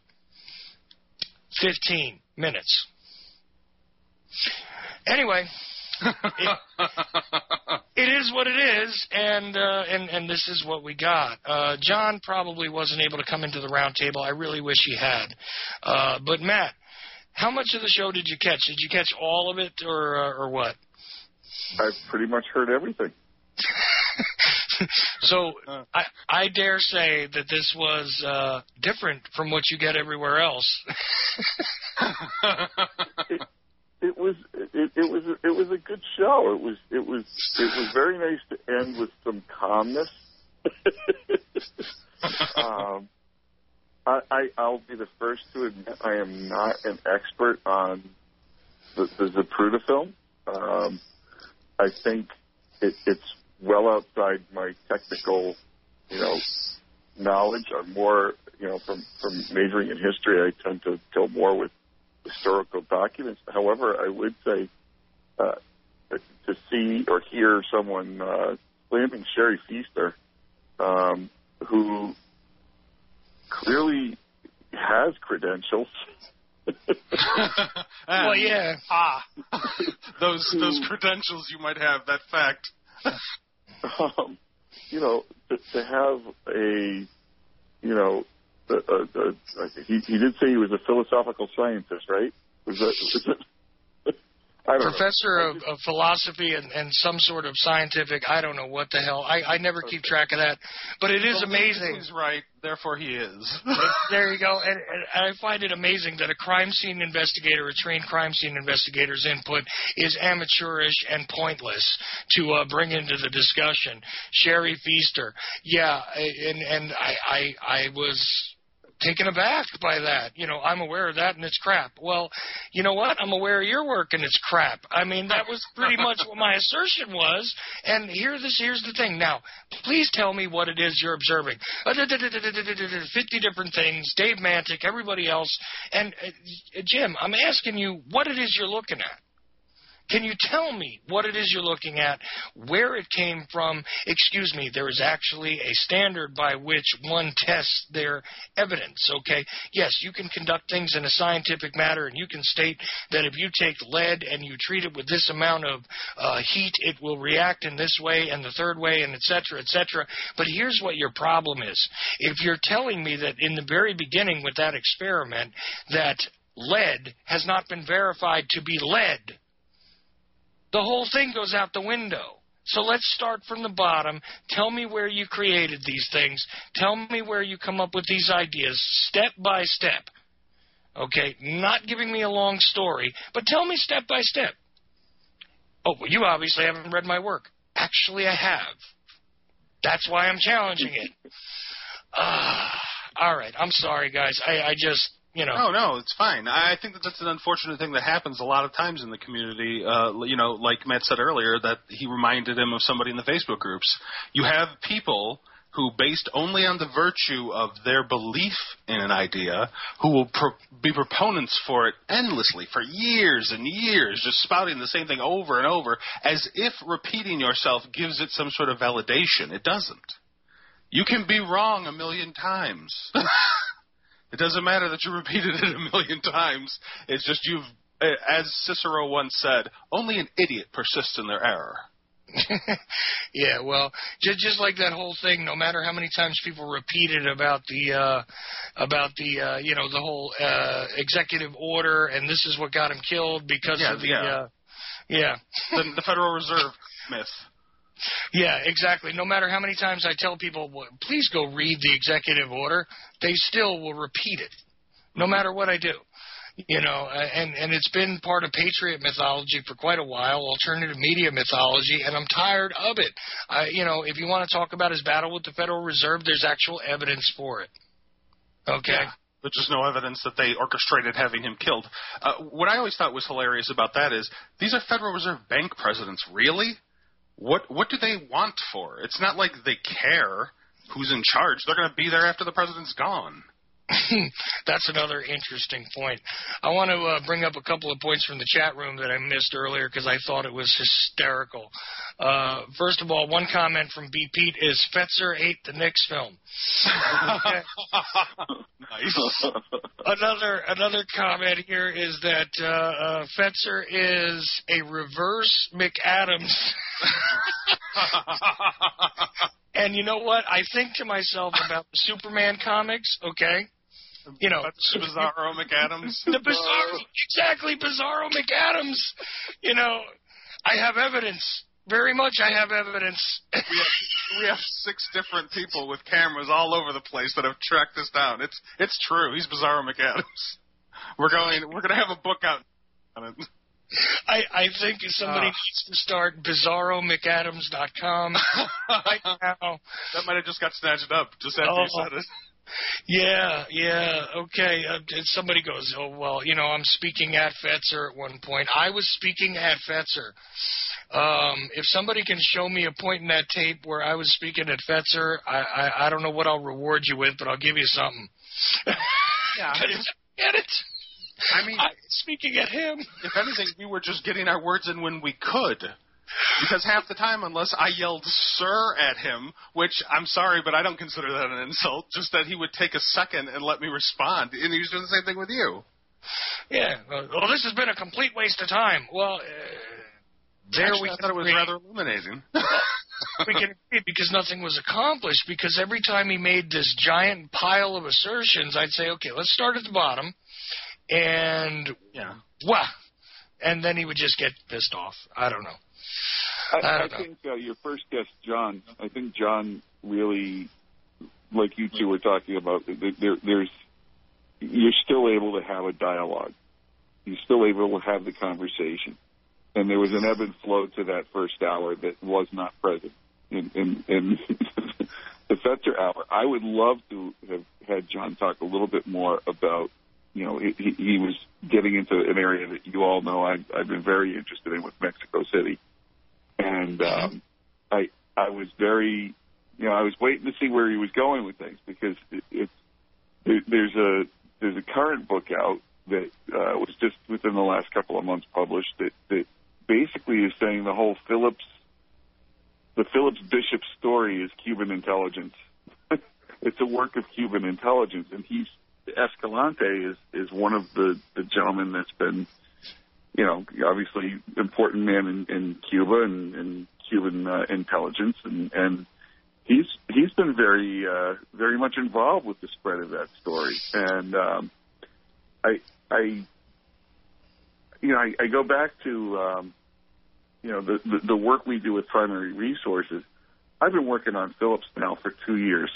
15 minutes. Anyway, it is what it is, and this is what we got. John probably wasn't able to come into the round table. I really wish he had. But Matt, how much of the show did you catch? Did you catch all of it, or what? I've pretty much heard everything. So I dare say that this was different from what you get everywhere else. It was a good show. It was very nice to end with some calmness. I'll be the first to admit I am not an expert on the Zapruder film. I think it's well outside my technical, knowledge. I'm more, from majoring in history, I tend to go more with historical documents. However, I would say to see or hear someone slamming Sherry Feaster, who clearly has credentials. Well, yeah. Those credentials you might have, that fact. To have he did say he was a philosophical scientist, right? Was it? Professor of philosophy and some sort of scientific, I don't know what the hell. I never keep track of that. But it is amazing. He's right, therefore he is. There you go. And I find it amazing that a crime scene investigator, a trained crime scene investigator's input is amateurish and pointless to bring into the discussion. Sherry Feaster. Yeah, and I was taken aback by that. I'm aware of that, and it's crap. Well, you know what? I'm aware of your work, and it's crap. I mean, that was pretty much what my assertion was. And here's the thing. Now, please tell me what it is you're observing. 50 different things. Dave Mantic, everybody else. And, Jim, I'm asking you what it is you're looking at. Can you tell me what it is you're looking at, where it came from? Excuse me, there is actually a standard by which one tests their evidence, okay? Yes, you can conduct things in a scientific manner, and you can state that if you take lead and you treat it with this amount of heat, it will react in this way and the third way, and et cetera, et cetera. But here's what your problem is. If you're telling me that in the very beginning with that experiment that lead has not been verified to be lead, the whole thing goes out the window. So let's start from the bottom. Tell me where you created these things. Tell me where you come up with these ideas, step by step. Okay, not giving me a long story, but tell me step by step. Oh, well, you obviously haven't read my work. Actually, I have. That's why I'm challenging it. All right, I'm sorry, guys. I just... No, it's fine. I think that's an unfortunate thing that happens a lot of times in the community. Like Matt said earlier, that he reminded him of somebody in the Facebook groups. You have people who, based only on the virtue of their belief in an idea, who will be proponents for it endlessly for years and years, just spouting the same thing over and over, as if repeating yourself gives it some sort of validation. It doesn't. You can be wrong 1,000,000 times. It doesn't matter that you repeated it 1,000,000 times. It's just as Cicero once said, only an idiot persists in their error. Yeah, well, just like that whole thing. No matter how many times people repeated about the whole executive order, and this is what got him killed because of the the Federal Reserve myth. Yeah, exactly. No matter how many times I tell people, well, please go read the executive order, they still will repeat it, no matter what I do. And it's been part of patriot mythology for quite a while, alternative media mythology, and I'm tired of it. If you want to talk about his battle with the Federal Reserve, there's actual evidence for it. Okay? Yeah. But just no evidence that they orchestrated having him killed. What I always thought was hilarious about that is, these are Federal Reserve Bank presidents, really? What do they want for? It's not like they care who's in charge. They're going to be there after the president's gone. That's another interesting point. I want to bring up a couple of points from the chat room that I missed earlier because I thought it was hysterical. First of all, one comment from B. Pete is Fetzer ate the Knicks film. Okay. Nice. Another comment here is that Fetzer is a reverse McAdams. And you know what? I think to myself about the Superman comics, okay? Bizarro McAdams. Exactly, Bizarro McAdams. I have evidence. Very much I have evidence. We have 6 different people with cameras all over the place that have tracked this down. It's true. He's Bizarro McAdams. We're gonna have a book out on it. I think somebody needs to start BizarroMcAdams.com right now. That might have just got snatched up just after you said it. Yeah, okay. Somebody goes, oh, well, I'm speaking at Fetzer at one point. I was speaking at Fetzer. If somebody can show me a point in that tape where I was speaking at Fetzer, I don't know what I'll reward you with, but I'll give you something. Yeah. Get it? I mean, speaking at him. If anything, we were just getting our words in when we could. Because half the time, unless I yelled "sir" at him, which I'm sorry, but I don't consider that an insult, just that he would take a second and let me respond. And he was doing the same thing with you. Yeah. Well, this has been a complete waste of time. Well, Actually, I thought it was rather illuminating. We can agree because nothing was accomplished, because every time he made this giant pile of assertions, I'd say, okay, let's start at the bottom. And, and then he would just get pissed off. I don't know. I think your first guest, John, I think John really, like you two were talking about, you're still able to have a dialogue. You're still able to have the conversation. And there was an ebb and flow to that first hour that was not present in the Fetzer hour. I would love to have had John talk a little bit more about, he was getting into an area that you all know I've been very interested in with Mexico City. And I was very, I was waiting to see where he was going with things, because there's a current book out that was just within the last couple of months published that basically is saying the whole Phillips Bishop story is Cuban intelligence. It's a work of Cuban intelligence, and Escalante is one of the gentlemen that's been, obviously important man in Cuba and Cuban intelligence, and he's been very very much involved with the spread of that story. And I go back to the work we do with Primary Resources. I've been working on Phillips now for 2 years.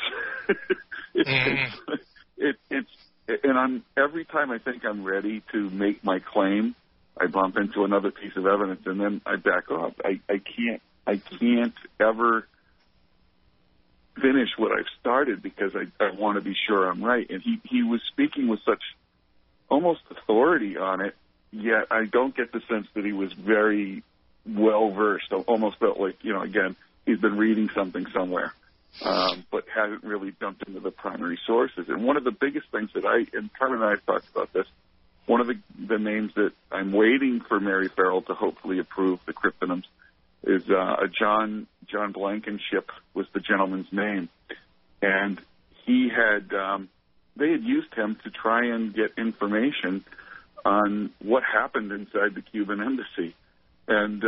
And every time I think I'm ready to make my claim, I bump into another piece of evidence, and then I back off. I can't ever finish what I've started because I want to be sure I'm right. And he was speaking with such almost authority on it, yet I don't get the sense that he was very well versed. I almost felt like, again, he's been reading something somewhere, but hasn't really jumped into the primary sources. And one of the biggest things that and Carmen and I have talked about this, one of the names that I'm waiting for Mary Farrell to hopefully approve the cryptonyms is John Blankenship was the gentleman's name. And he had, they had used him to try and get information on what happened inside the Cuban embassy. And,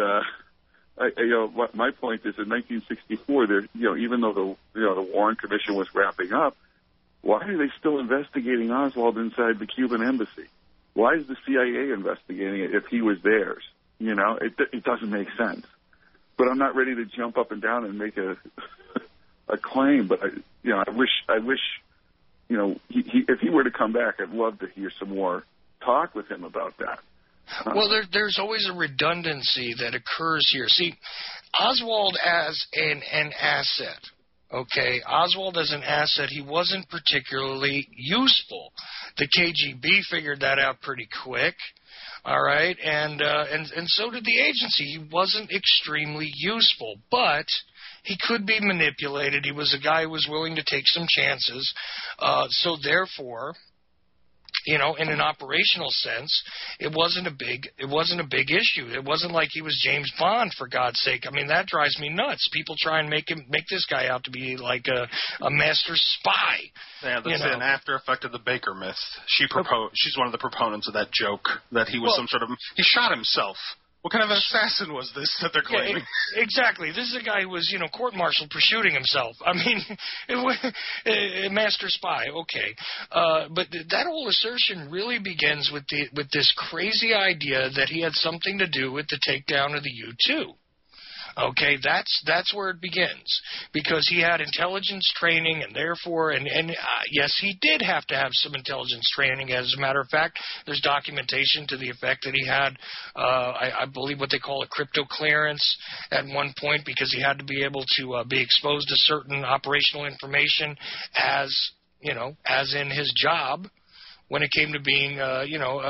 my point is in 1964, even though the Warren Commission was wrapping up, why are they still investigating Oswald inside the Cuban embassy? Why is the CIA investigating it if he was theirs? It doesn't make sense. But I'm not ready to jump up and down and make a claim. But I wish if he were to come back, I'd love to hear some more talk with him about that. Well, there's always a redundancy that occurs here. See, Oswald as an asset, okay? Oswald as an asset, he wasn't particularly useful. The KGB figured that out pretty quick, all right? And so did the agency. He wasn't extremely useful, but he could be manipulated. He was a guy who was willing to take some chances. So therefore, in an operational sense, it wasn't a big issue. It wasn't like he was James Bond, for God's sake. I mean, that drives me nuts. People try and make this guy out to be like a master spy. Yeah, that's an after effect of the Baker myth. She's one of the proponents of that joke that he was he shot himself. What kind of assassin was this that they're claiming? Yeah, exactly. This is a guy who was, court-martialed for shooting himself. I mean, a master spy, okay. But that whole assertion really begins with this crazy idea that he had something to do with the takedown of the U-2. Okay, that's where it begins, because he had intelligence training, and therefore, yes, he did have to have some intelligence training. As a matter of fact, there's documentation to the effect that he had, I believe, what they call a crypto clearance at one point, because he had to be able to be exposed to certain operational information, as in his job, when it came to being, a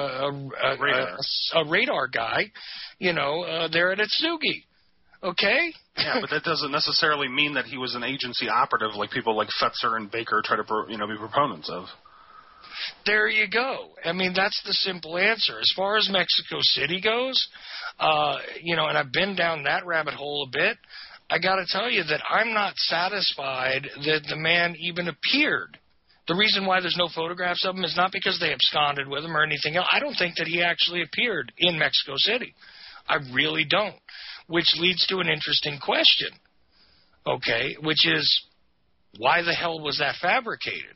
radar guy, there at Atsugi. Okay? Yeah, but that doesn't necessarily mean that he was an agency operative like people like Fetzer and Baker try to, be proponents of. There you go. I mean, that's the simple answer. As far as Mexico City goes, and I've been down that rabbit hole a bit, I got to tell you that I'm not satisfied that the man even appeared. The reason why there's no photographs of him is not because they absconded with him or anything else. I don't think that he actually appeared in Mexico City. I really don't. Which leads to an interesting question, okay, which is, why the hell was that fabricated?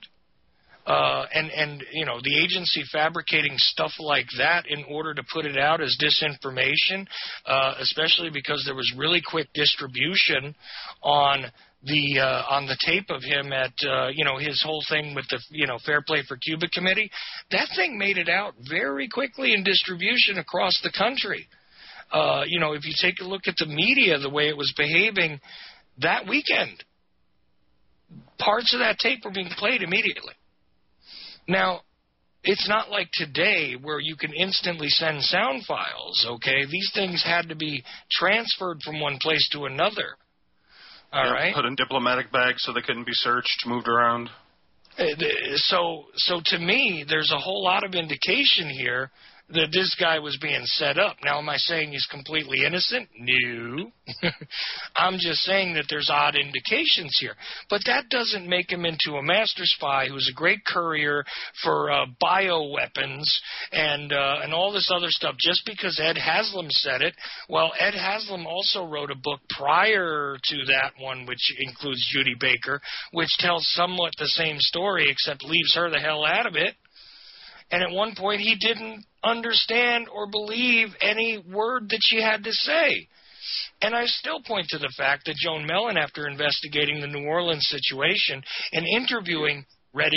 The agency fabricating stuff like that in order to put it out as disinformation, especially because there was really quick distribution on the tape of him at his whole thing with the Fair Play for Cuba committee. That thing made it out very quickly in distribution across the country. If you take a look at the media, the way it was behaving that weekend, parts of that tape were being played immediately. Now, it's not like today where you can instantly send sound files, okay? These things had to be transferred from one place to another. All right? Put in diplomatic bags so they couldn't be searched, moved around. So to me, there's a whole lot of indication here that this guy was being set up. Now, am I saying he's completely innocent? No. I'm just saying that there's odd indications here. But that doesn't make him into a master spy who's a great courier for bioweapons and all this other stuff just because Ed Haslam said it. Well, Ed Haslam also wrote a book prior to that one, which includes Judy Baker, which tells somewhat the same story except leaves her the hell out of it. And at one point, he didn't understand or believe any word that she had to say. And I still point to the fact that Joan Mellon, after investigating the New Orleans situation and interviewing,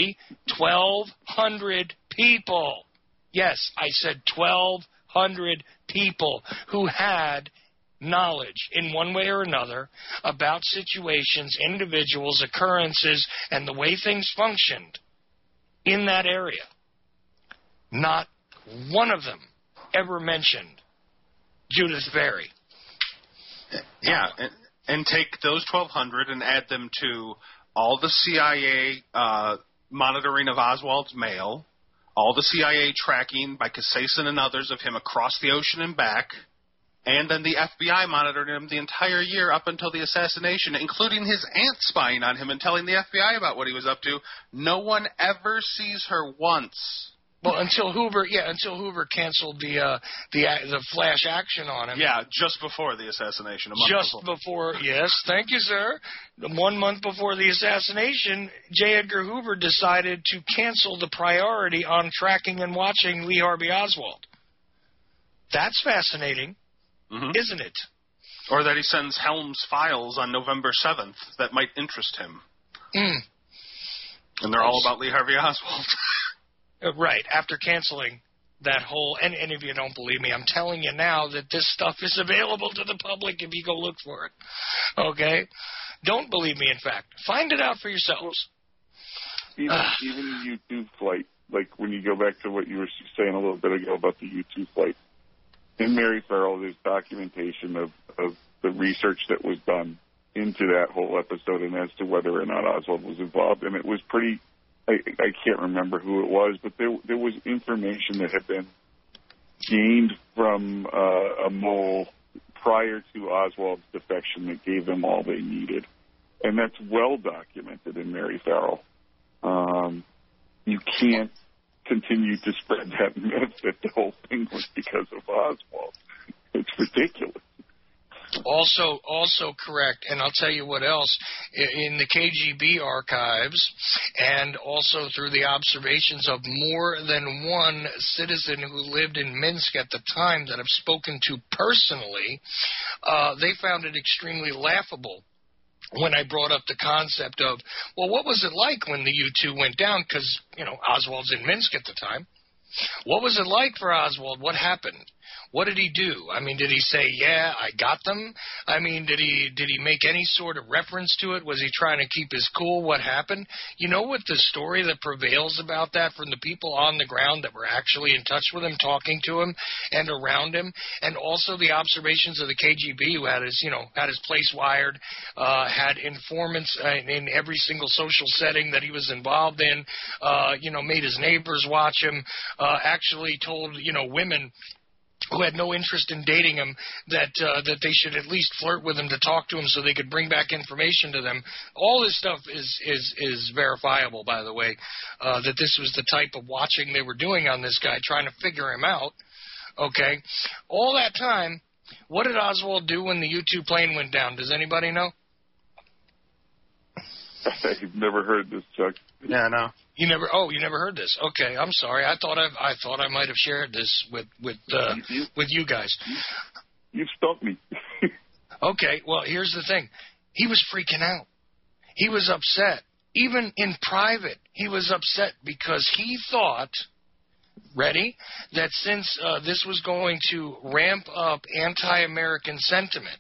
1,200 people. Yes, I said 1,200 people who had knowledge in one way or another about situations, individuals, occurrences, and the way things functioned in that area. Not one of them ever mentioned Judith Berry. Yeah, and take those 1,200 and add them to all the CIA monitoring of Oswald's mail, all the CIA tracking by Casason and others of him across the ocean and back, and then the FBI monitoring him the entire year up until the assassination, including his aunt spying on him and telling the FBI about what he was up to. No one ever sees her once. Well, until Hoover canceled the flash action on him. Yeah, just before the assassination. Before, yes, thank you, sir. 1 month before the assassination, J. Edgar Hoover decided to cancel the priority on tracking and watching Lee Harvey Oswald. That's fascinating, isn't it? Or that he sends Helms files on November 7th that might interest him. And they're all about Lee Harvey Oswald. Right, after canceling that whole, and if you don't believe me, I'm telling you now that this stuff is available to the public if you go look for it. Okay? Don't believe me, in fact. Find it out for yourselves. Even the U-2 flight, like when you go back to what you were saying a little bit ago about the U-2 flight, in Mary Farrell, there's documentation of the research that was done into that whole episode and as to whether or not Oswald was involved, and it was pretty... I can't remember who it was, but there was information that had been gained from a mole prior to Oswald's defection that gave them all they needed. And that's well documented in Mary Farrell. You can't continue to spread that myth that the whole thing was because of Oswald. It's ridiculous. Also correct, and I'll tell you what else. In the KGB archives, and also through the observations of more than one citizen who lived in Minsk at the time that I've spoken to personally, they found it extremely laughable when I brought up the concept of, well, what was it like when the U-2 went down? Because, Oswald's in Minsk at the time. What was it like for Oswald? What happened? What did he do? I mean, did he say, yeah, I got them? I mean, did he make any sort of reference to it? Was he trying to keep his cool? What happened? You know what the story that prevails about that from the people on the ground that were actually in touch with him, talking to him and around him, and also the observations of the KGB who had his place wired, had informants in every single social setting that he was involved in, made his neighbors watch him, actually told, women who had no interest in dating him that they should at least flirt with him to talk to him so they could bring back information to them. All this stuff is verifiable, by the way, that this was the type of watching they were doing on this guy, trying to figure him out. Okay? All that time, what did Oswald do when the U-2 plane went down? Does anybody know? I've never heard this, Chuck. Yeah, no. You never heard this. Okay, I'm sorry. I thought I might have shared this with you guys. You stumped me. Okay, well, here's the thing. He was freaking out. He was upset. Even in private, he was upset because he thought, that since this was going to ramp up anti-American sentiment,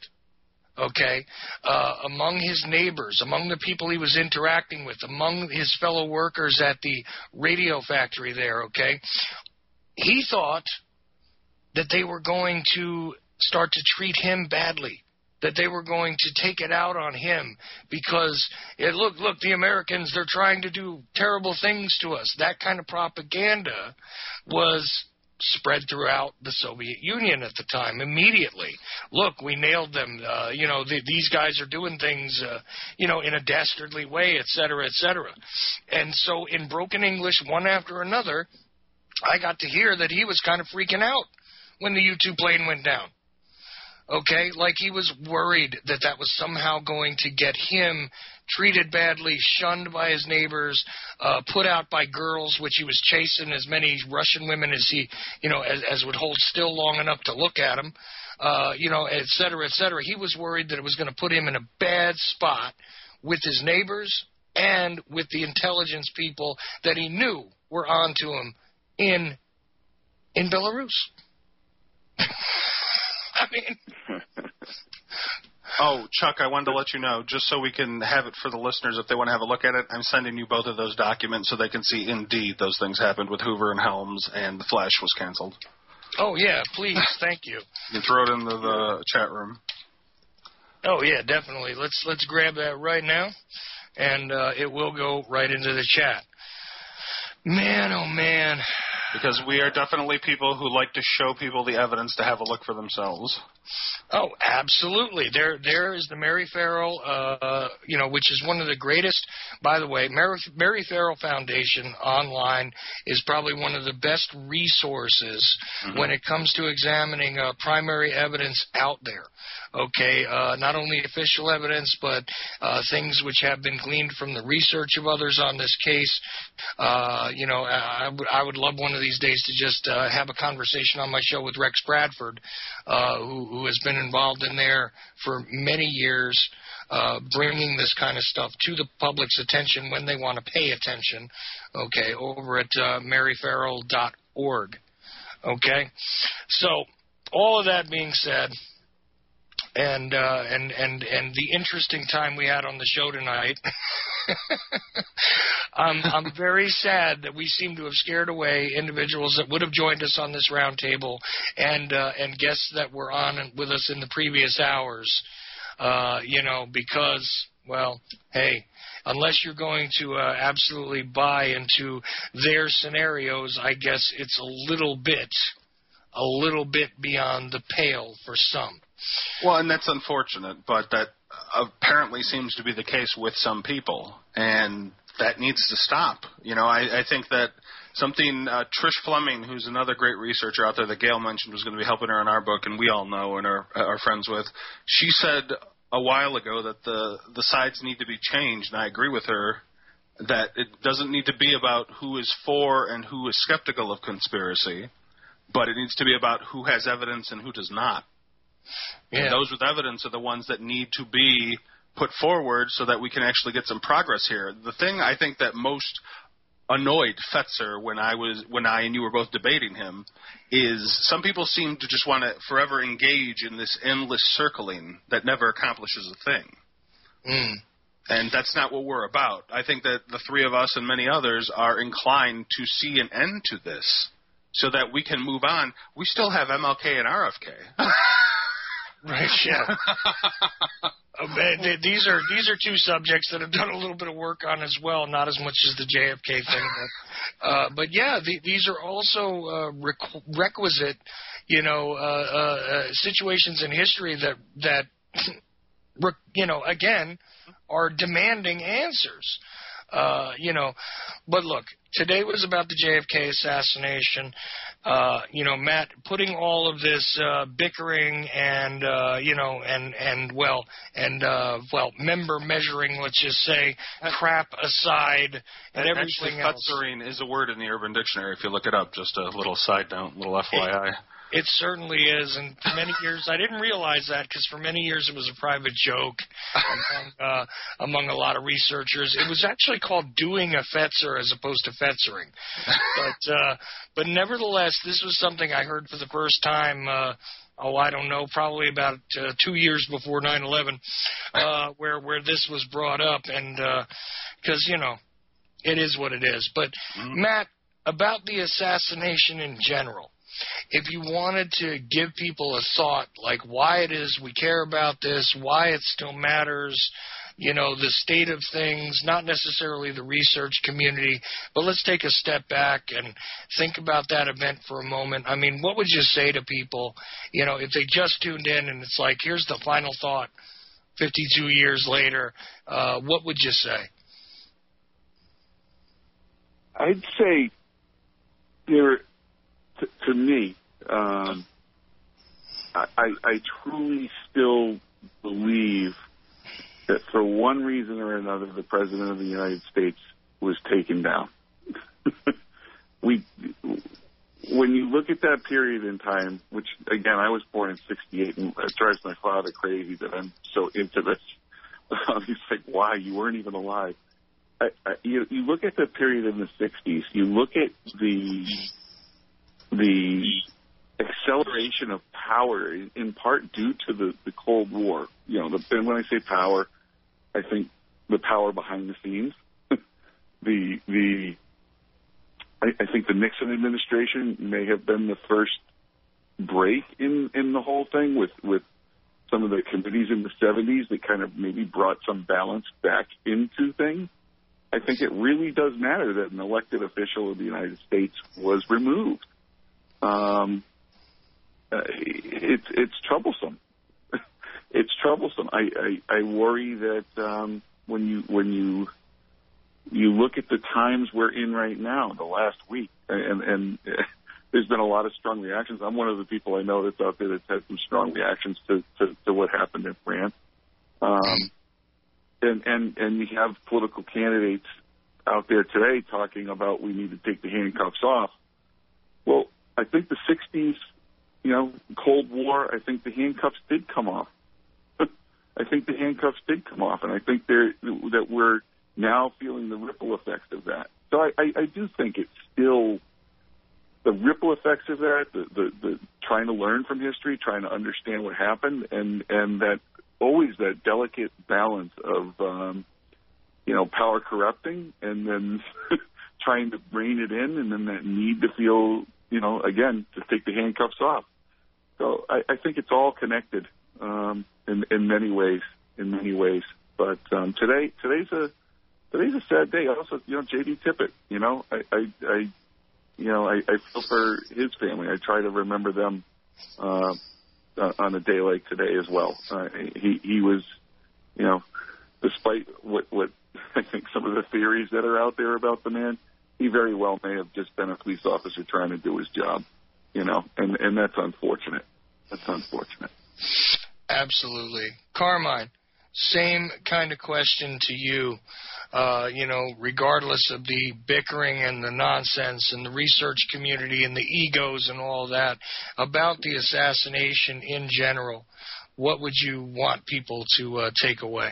among his neighbors, among the people he was interacting with, among his fellow workers at the radio factory there, he thought that they were going to start to treat him badly, that they were going to take it out on him because, look, the Americans, they're trying to do terrible things to us. That kind of propaganda was spread throughout the Soviet Union at the time immediately. Look, we nailed them. These guys are doing things, in a dastardly way, et cetera, et cetera. And so in broken English, one after another, I got to hear that he was kind of freaking out when the U-2 plane went down. Like he was worried that was somehow going to get him treated badly, shunned by his neighbors, put out by girls, which he was chasing as many Russian women as he, as would hold still long enough to look at him, et cetera, et cetera. He was worried that it was going to put him in a bad spot with his neighbors and with the intelligence people that he knew were onto him in Belarus. I mean... Oh, Chuck, I wanted to let you know, just so we can have it for the listeners if they want to have a look at it, I'm sending you both of those documents so they can see indeed those things happened with Hoover and Helms and the Flash was canceled. Oh, yeah, please, thank you. You can throw it into the chat room. Oh, yeah, definitely. Let's grab that right now, and it will go right into the chat. Man, oh, man. Because we are definitely people who like to show people the evidence to have a look for themselves. Oh, absolutely. There is the Mary Farrell, which is one of the greatest. By the way, Mary Farrell Foundation online is probably one of the best resources when it comes to examining primary evidence out there. Not only official evidence, but things which have been gleaned from the research of others on this case. I would love one of these days to just have a conversation on my show with Rex Bradford, who has been involved in there for many years, bringing this kind of stuff to the public's attention when they want to pay attention, over at maryfarrell.org. So all of that being said, and the interesting time we had on the show tonight, I'm very sad that we seem to have scared away individuals that would have joined us on this round table and guests that were on with us in the previous hours, because, well, hey, unless you're going to absolutely buy into their scenarios, I guess it's a little bit beyond the pale for some. Well, and that's unfortunate, but that apparently seems to be the case with some people, and that needs to stop. I think that Something Trish Fleming, who's another great researcher out there that Gail mentioned was going to be helping her in our book, and we all know and are friends with, she said a while ago that the sides need to be changed, and I agree with her that it doesn't need to be about who is for and who is skeptical of conspiracy, but it needs to be about who has evidence and who does not. Yeah. And those with evidence are the ones that need to be put forward so that we can actually get some progress here. The thing I think that most annoyed Fetzer when I and you were both debating him is some people seem to just want to forever engage in this endless circling that never accomplishes a thing. Mm. And that's not what we're about. I think that the three of us and many others are inclined to see an end to this so that we can move on. We still have MLK and RFK. Right, yeah. These are two subjects that I've done a little bit of work on as well, not as much as the JFK thing. But yeah, these are also requisite, situations in history that again, are demanding answers. But look, today was about the JFK assassination. Matt, putting all of this bickering and member measuring, let's just say, crap aside, and everything else. Fetzering is a word in the Urban Dictionary. If you look it up, just a little side note, little FYI. It certainly is, and for many years I didn't realize that because for many years it was a private joke among a lot of researchers. It was actually called doing a Fetzer as opposed to Fetzering. But nevertheless, this was something I heard for the first time, I don't know, probably about 2 years before 9/11, where this was brought up, and because, it is what it is. But, Matt, about the assassination in general, if you wanted to give people a thought, like why it is we care about this, why it still matters, the state of things, not necessarily the research community, but let's take a step back and think about that event for a moment. I mean, what would you say to people, if they just tuned in and it's like, here's the final thought 52 years later, what would you say? I'd say to me, I truly still believe that for one reason or another, the President of the United States was taken down. When you look at that period in time, which, again, I was born in 68, and it drives my father crazy that I'm so into this. He's like, why? You weren't even alive. You look at the period in the 60s, you look at the acceleration of power, in part due to the Cold War. And when I say power, I think the power behind the scenes. I think the Nixon administration may have been the first break in the whole thing with some of the committees in the 70s that kind of maybe brought some balance back into things. I think it really does matter that an elected official of the United States was removed. It's troublesome. It's troublesome. I worry that when you look at the times we're in right now, the last week, and there's been a lot of strong reactions. I'm one of the people I know that's out there that's had some strong reactions to what happened in France. And you have political candidates out there today talking about we need to take the handcuffs off. Well, I think the 60s, Cold War, I think the handcuffs did come off. I think the handcuffs did come off, and I think that we're now feeling the ripple effects of that. So I do think it's still the ripple effects of that, the trying to learn from history, trying to understand what happened, and that always that delicate balance of, power corrupting and then trying to rein it in, and then that need to feel, again, to take the handcuffs off. So I think it's all connected in many ways. But today's a sad day. Also, J.D. Tippit. I feel for his family. I try to remember them on a day like today as well. He was, despite what I think some of the theories that are out there about the man, he very well may have just been a police officer trying to do his job, and that's unfortunate. That's unfortunate. Absolutely. Carmine, same kind of question to you. Regardless of the bickering and the nonsense and the research community and the egos and all that, about the assassination in general, what would you want people to take away?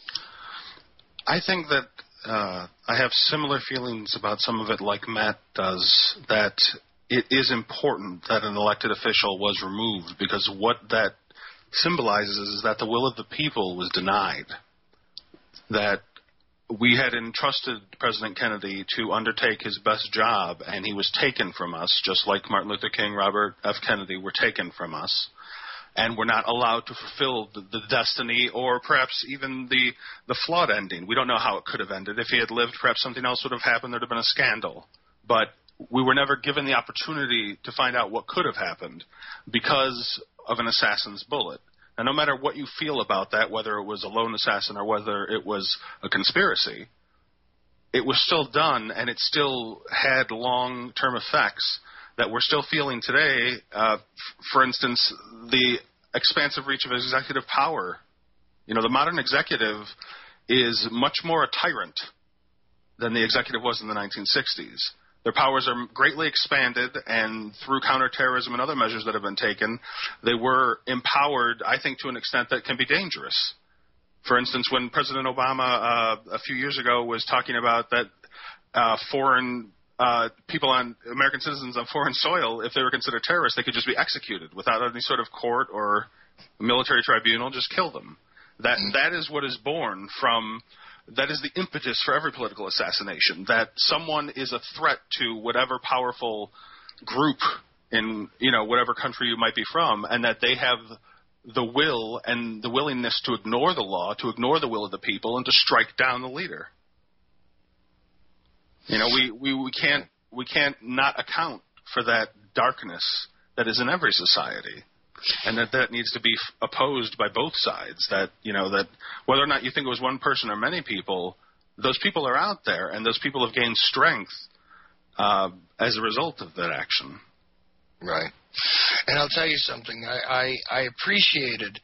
I think that I have similar feelings about some of it like Matt does, that it is important that an elected official was removed, because what that symbolizes is that the will of the people was denied, that we had entrusted President Kennedy to undertake his best job, and he was taken from us, just like Martin Luther King, Robert F. Kennedy were taken from us, and we're not allowed to fulfill the destiny or perhaps even the flawed ending. We don't know how it could have ended. If he had lived, perhaps something else would have happened. There would have been a scandal. But we were never given the opportunity to find out what could have happened because of an assassin's bullet. And no matter what you feel about that, whether it was a lone assassin or whether it was a conspiracy, it was still done, and it still had long-term effects that we're still feeling today. For instance, the expansive reach of executive power. The modern executive is much more a tyrant than the executive was in the 1960s. Their powers are greatly expanded, and through counterterrorism and other measures that have been taken, they were empowered, I think, to an extent that can be dangerous. For instance, when President Obama a few years ago was talking about that foreign people American citizens on foreign soil, if they were considered terrorists, they could just be executed without any sort of court or military tribunal, just kill them. That is what is born from... That is the impetus for every political assassination, that someone is a threat to whatever powerful group in, whatever country you might be from, and that they have the will and the willingness to ignore the law, to ignore the will of the people, and to strike down the leader. We can't not account for that darkness that is in every society. And that needs to be opposed by both sides. That whether or not you think it was one person or many people, those people are out there, and those people have gained strength as a result of that action. Right. And I'll tell you something. I appreciated,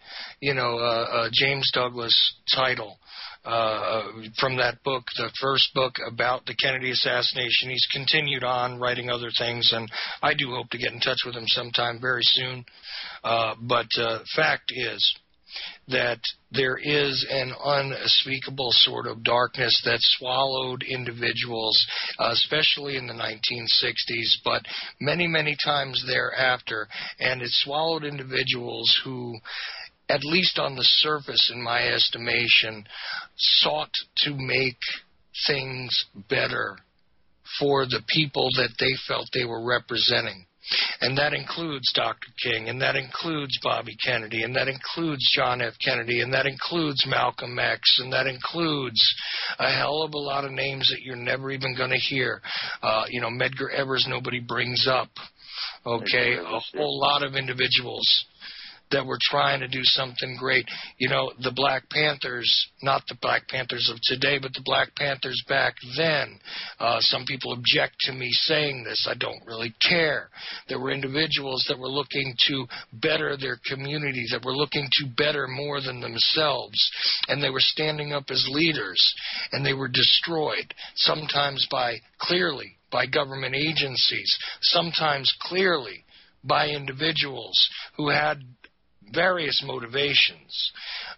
James Douglas' title from that book, the first book about the Kennedy assassination. He's continued on writing other things, and I do hope to get in touch with him sometime very soon. But fact is that there is an unspeakable sort of darkness that swallowed individuals, especially in the 1960s, but many, many times thereafter, and it swallowed individuals who, at least on the surface, in my estimation, sought to make things better for the people that they felt they were representing. And that includes Dr. King, and that includes Bobby Kennedy, and that includes John F. Kennedy, and that includes Malcolm X, and that includes a hell of a lot of names that you're never even going to hear. Medgar Evers nobody brings up. Okay, a whole lot of individuals that were trying to do something great. The Black Panthers, not the Black Panthers of today, but the Black Panthers back then. Some people object to me saying this. I don't really care. There were individuals that were looking to better their community, that were looking to better more than themselves, and they were standing up as leaders, and they were destroyed, sometimes clearly by government agencies, sometimes clearly by individuals who had various motivations,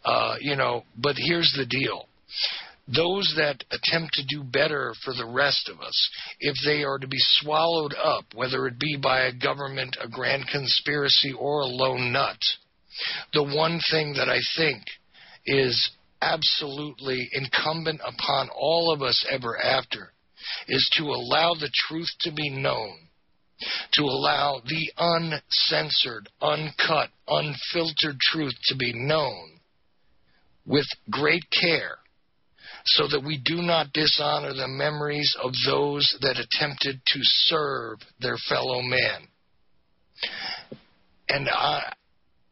but here's the deal. Those that attempt to do better for the rest of us, if they are to be swallowed up, whether it be by a government, a grand conspiracy, or a lone nut, the one thing that I think is absolutely incumbent upon all of us ever after is to allow the truth to be known, to allow the uncensored, uncut, unfiltered truth to be known with great care, so that we do not dishonor the memories of those that attempted to serve their fellow man. And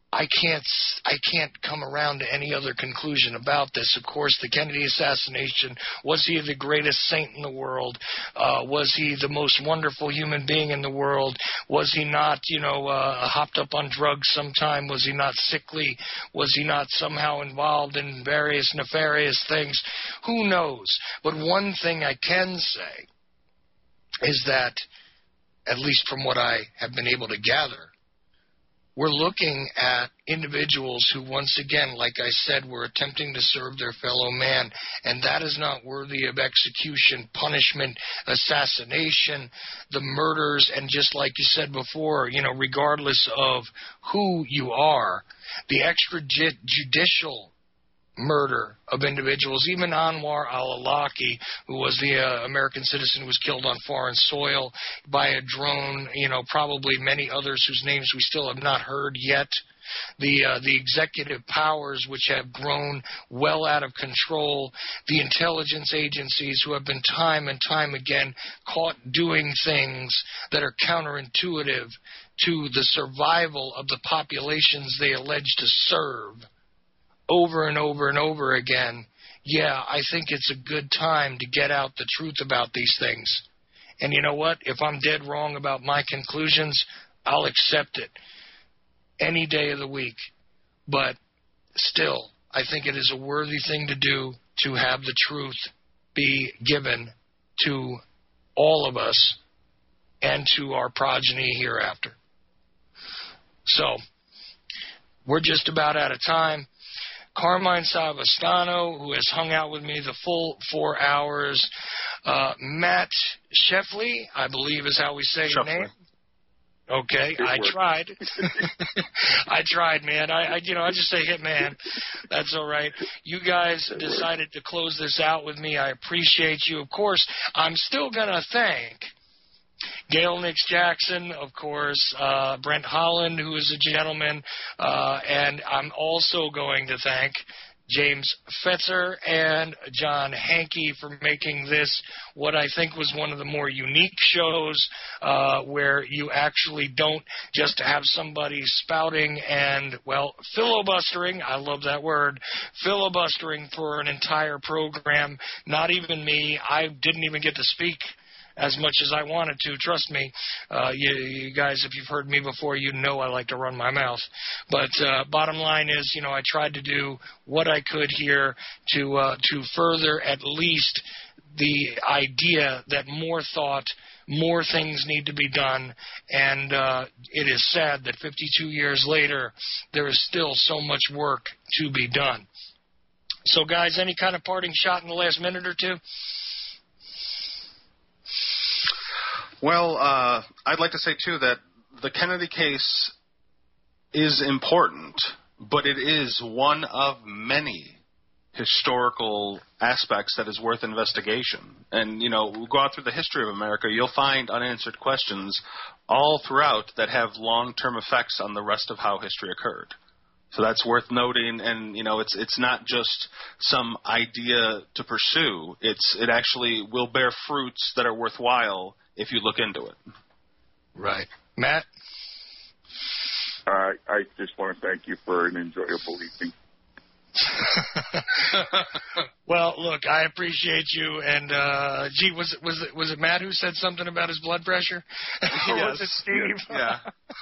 I can't come around to any other conclusion about this. Of course, the Kennedy assassination, was he the greatest saint in the world? Was he the most wonderful human being in the world? Was he not, hopped up on drugs sometime? Was he not sickly? Was he not somehow involved in various nefarious things? Who knows? But one thing I can say is that, at least from what I have been able to gather, we're looking at individuals who, once again, like I said, were attempting to serve their fellow man, and that is not worthy of execution, punishment, assassination, the murders, and just like you said before, regardless of who you are, the extrajudicial murder of individuals, even Anwar al-Awlaki, who was the American citizen who was killed on foreign soil by a drone, probably many others whose names we still have not heard yet. The executive powers which have grown well out of control, the intelligence agencies who have been time and time again caught doing things that are counterintuitive to the survival of the populations they allege to serve. Over and over and over again, I think it's a good time to get out the truth about these things. And you know what? If I'm dead wrong about my conclusions, I'll accept it any day of the week. But still, I think it is a worthy thing to do to have the truth be given to all of us and to our progeny hereafter. So, we're just about out of time. Carmine Savastano, who has hung out with me the full 4 hours. Matt Scheffley, I believe is how we say your name. Okay, I tried. I tried, man. I just say Hitman. That's all right. You guys decided to close this out with me. I appreciate you. Of course, I'm still going to thank Gail Nix Jackson, of course, Brent Holland, who is a gentleman, and I'm also going to thank James Fetzer and John Hankey for making this what I think was one of the more unique shows where you actually don't just have somebody spouting and, filibustering, I love that word, filibustering for an entire program. Not even me. I didn't even get to speak as much as I wanted to. Trust me, you guys, if you've heard me before, you know I like to run my mouth. But bottom line is, I tried to do what I could here to further at least the idea that more thought, more things need to be done, and it is sad that 52 years later, there is still so much work to be done. So, guys, any kind of parting shot in the last minute or two? Well, I'd like to say, too, that the Kennedy case is important, but it is one of many historical aspects that is worth investigation. And, we'll go out through the history of America, you'll find unanswered questions all throughout that have long-term effects on the rest of how history occurred. So that's worth noting, and, it's not just some idea to pursue. It actually will bear fruits that are worthwhile if you look into it. Right. Matt? I just want to thank you for an enjoyable evening. Well, look, I appreciate you, and was it Matt who said something about his blood pressure? Or was it Steve? Yeah.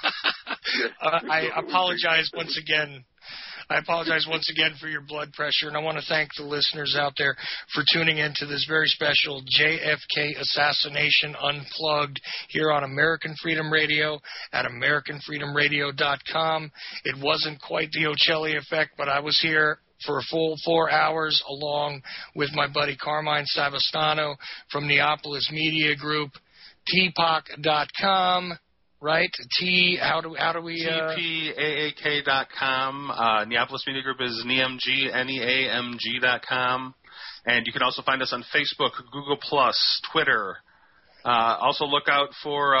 I apologize once again. I apologize once again for your blood pressure, and I want to thank the listeners out there for tuning in to this very special JFK Assassination Unplugged here on American Freedom Radio at AmericanFreedomRadio.com. It wasn't quite the Ocelli effect, but I was here for a full 4 hours along with my buddy Carmine Savastano from Neapolis Media Group, TPAAK.com. Right? How do we... TPAAK.com. Neapolis Media Group is NEAMG.com. And you can also find us on Facebook, Google+, Twitter. Also look out for...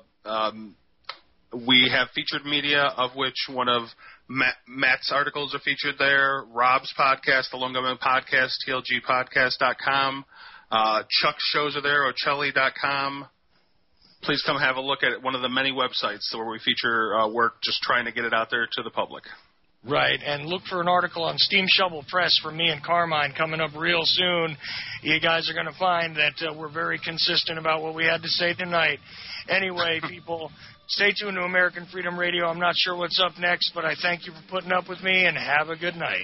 we have featured media, of which one of Matt's articles are featured there. Rob's podcast, the Lone Gunman Podcast, TLGpodcast.com. Chuck's shows are there, Ocelli.com. please come have a look at one of the many websites where we feature work, just trying to get it out there to the public. Right, and look for an article on Steam Shovel Press from me and Carmine coming up real soon. You guys are going to find that we're very consistent about what we had to say tonight. Anyway, people, stay tuned to American Freedom Radio. I'm not sure what's up next, but I thank you for putting up with me, and have a good night.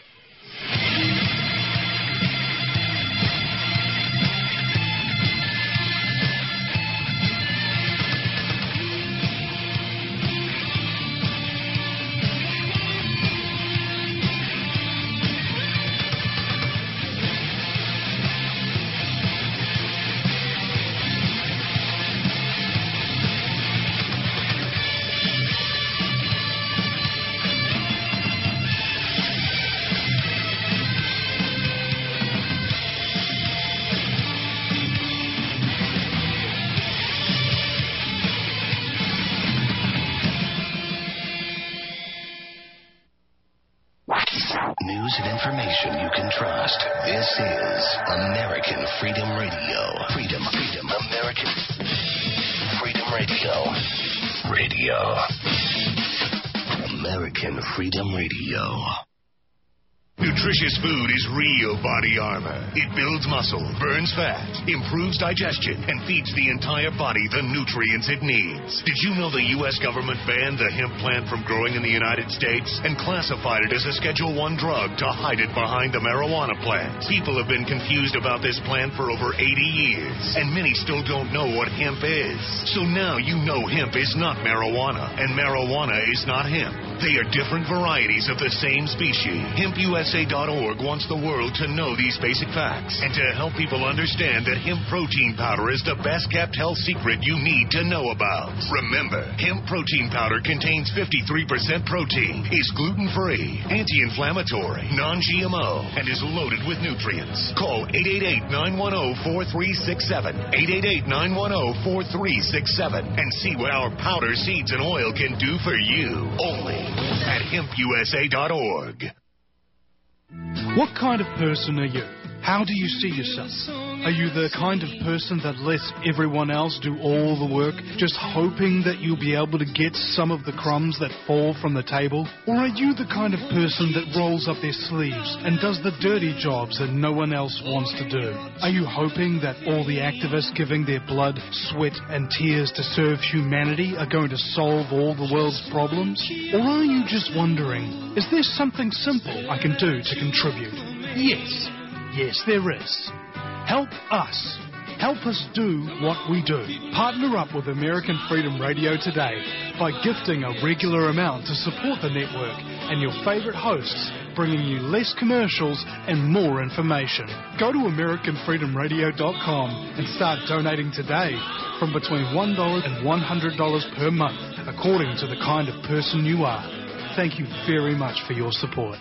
News and information you can trust. This is American Freedom Radio. Freedom, American Freedom Radio. American Freedom Radio. Nutritious food is real body armor. It builds muscle, burns fat, improves digestion, and feeds the entire body the nutrients it needs. Did you know the U.S. government banned the hemp plant from growing in the United States and classified it as a Schedule I drug to hide it behind the marijuana plant? People have been confused about this plant for over 80 years, and many still don't know what hemp is. So now you know hemp is not marijuana, and marijuana is not hemp. They are different varieties of the same species. HempUSA.org wants the world to know these basic facts and to help people understand that hemp protein powder is the best-kept health secret you need to know about. Remember, hemp protein powder contains 53% protein, is gluten-free, anti-inflammatory, non-GMO, and is loaded with nutrients. Call 888-910-4367, 888-910-4367, and see what our powder, seeds, and oil can do for you. Only at HempUSA.org. What kind of person are you? How do you see yourself? Are you the kind of person that lets everyone else do all the work, just hoping that you'll be able to get some of the crumbs that fall from the table? Or are you the kind of person that rolls up their sleeves and does the dirty jobs that no one else wants to do? Are you hoping that all the activists giving their blood, sweat, and tears to serve humanity are going to solve all the world's problems? Or are you just wondering, is there something simple I can do to contribute? Yes, there is. Help us. Help us do what we do. Partner up with American Freedom Radio today by gifting a regular amount to support the network and your favorite hosts, bringing you less commercials and more information. Go to AmericanFreedomRadio.com and start donating today from between $1 and $100 per month, according to the kind of person you are. Thank you very much for your support.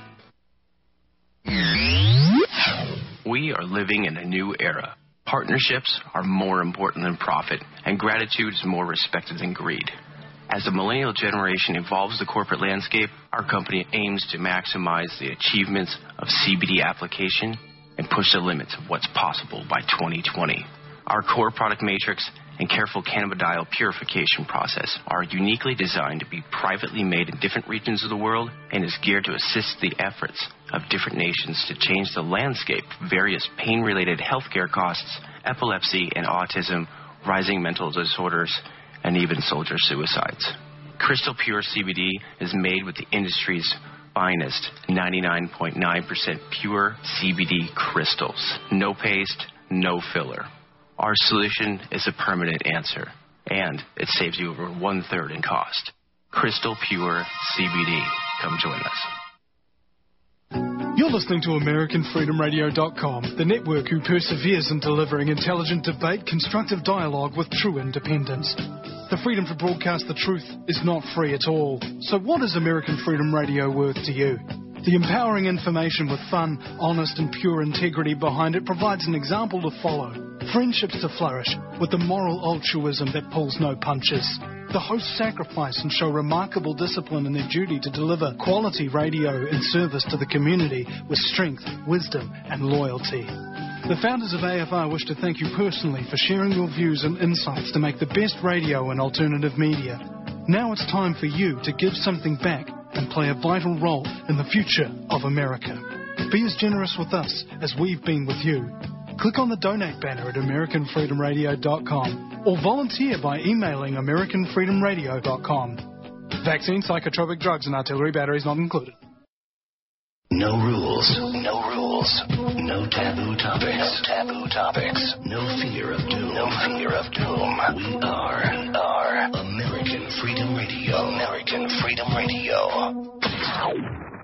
We are living in a new era. Partnerships are more important than profit, and gratitude is more respected than greed. As the millennial generation evolves the corporate landscape, our company aims to maximize the achievements of CBD application and push the limits of what's possible by 2020. Our core product matrix and careful cannabidiol purification process are uniquely designed to be privately made in different regions of the world and is geared to assist the efforts of different nations to change the landscape of various pain-related healthcare costs, epilepsy and autism, rising mental disorders, and even soldier suicides. Crystal Pure CBD is made with the industry's finest 99.9% pure CBD crystals. No paste, no filler. Our solution is a permanent answer, and it saves you over 1/3 in cost. Crystal Pure CBD. Come join us. You're listening to AmericanFreedomRadio.com, the network who perseveres in delivering intelligent debate, constructive dialogue with true independence. The freedom to broadcast the truth is not free at all. So what is American Freedom Radio worth to you? The empowering information with fun, honest and pure integrity behind it provides an example to follow. Friendships to flourish with the moral altruism that pulls no punches. The hosts sacrifice and show remarkable discipline in their duty to deliver quality radio in service to the community with strength, wisdom and loyalty. The founders of AFR wish to thank you personally for sharing your views and insights to make the best radio and alternative media. Now it's time for you to give something back and play a vital role in the future of America. Be as generous with us as we've been with you. Click on the donate banner at AmericanFreedomRadio.com or volunteer by emailing AmericanFreedomRadio.com. Vaccine, psychotropic drugs, and artillery batteries not included. No rules. No rules. No taboo topics. No taboo topics. No fear of doom. No fear of doom. We are American Freedom Radio. American Freedom Radio.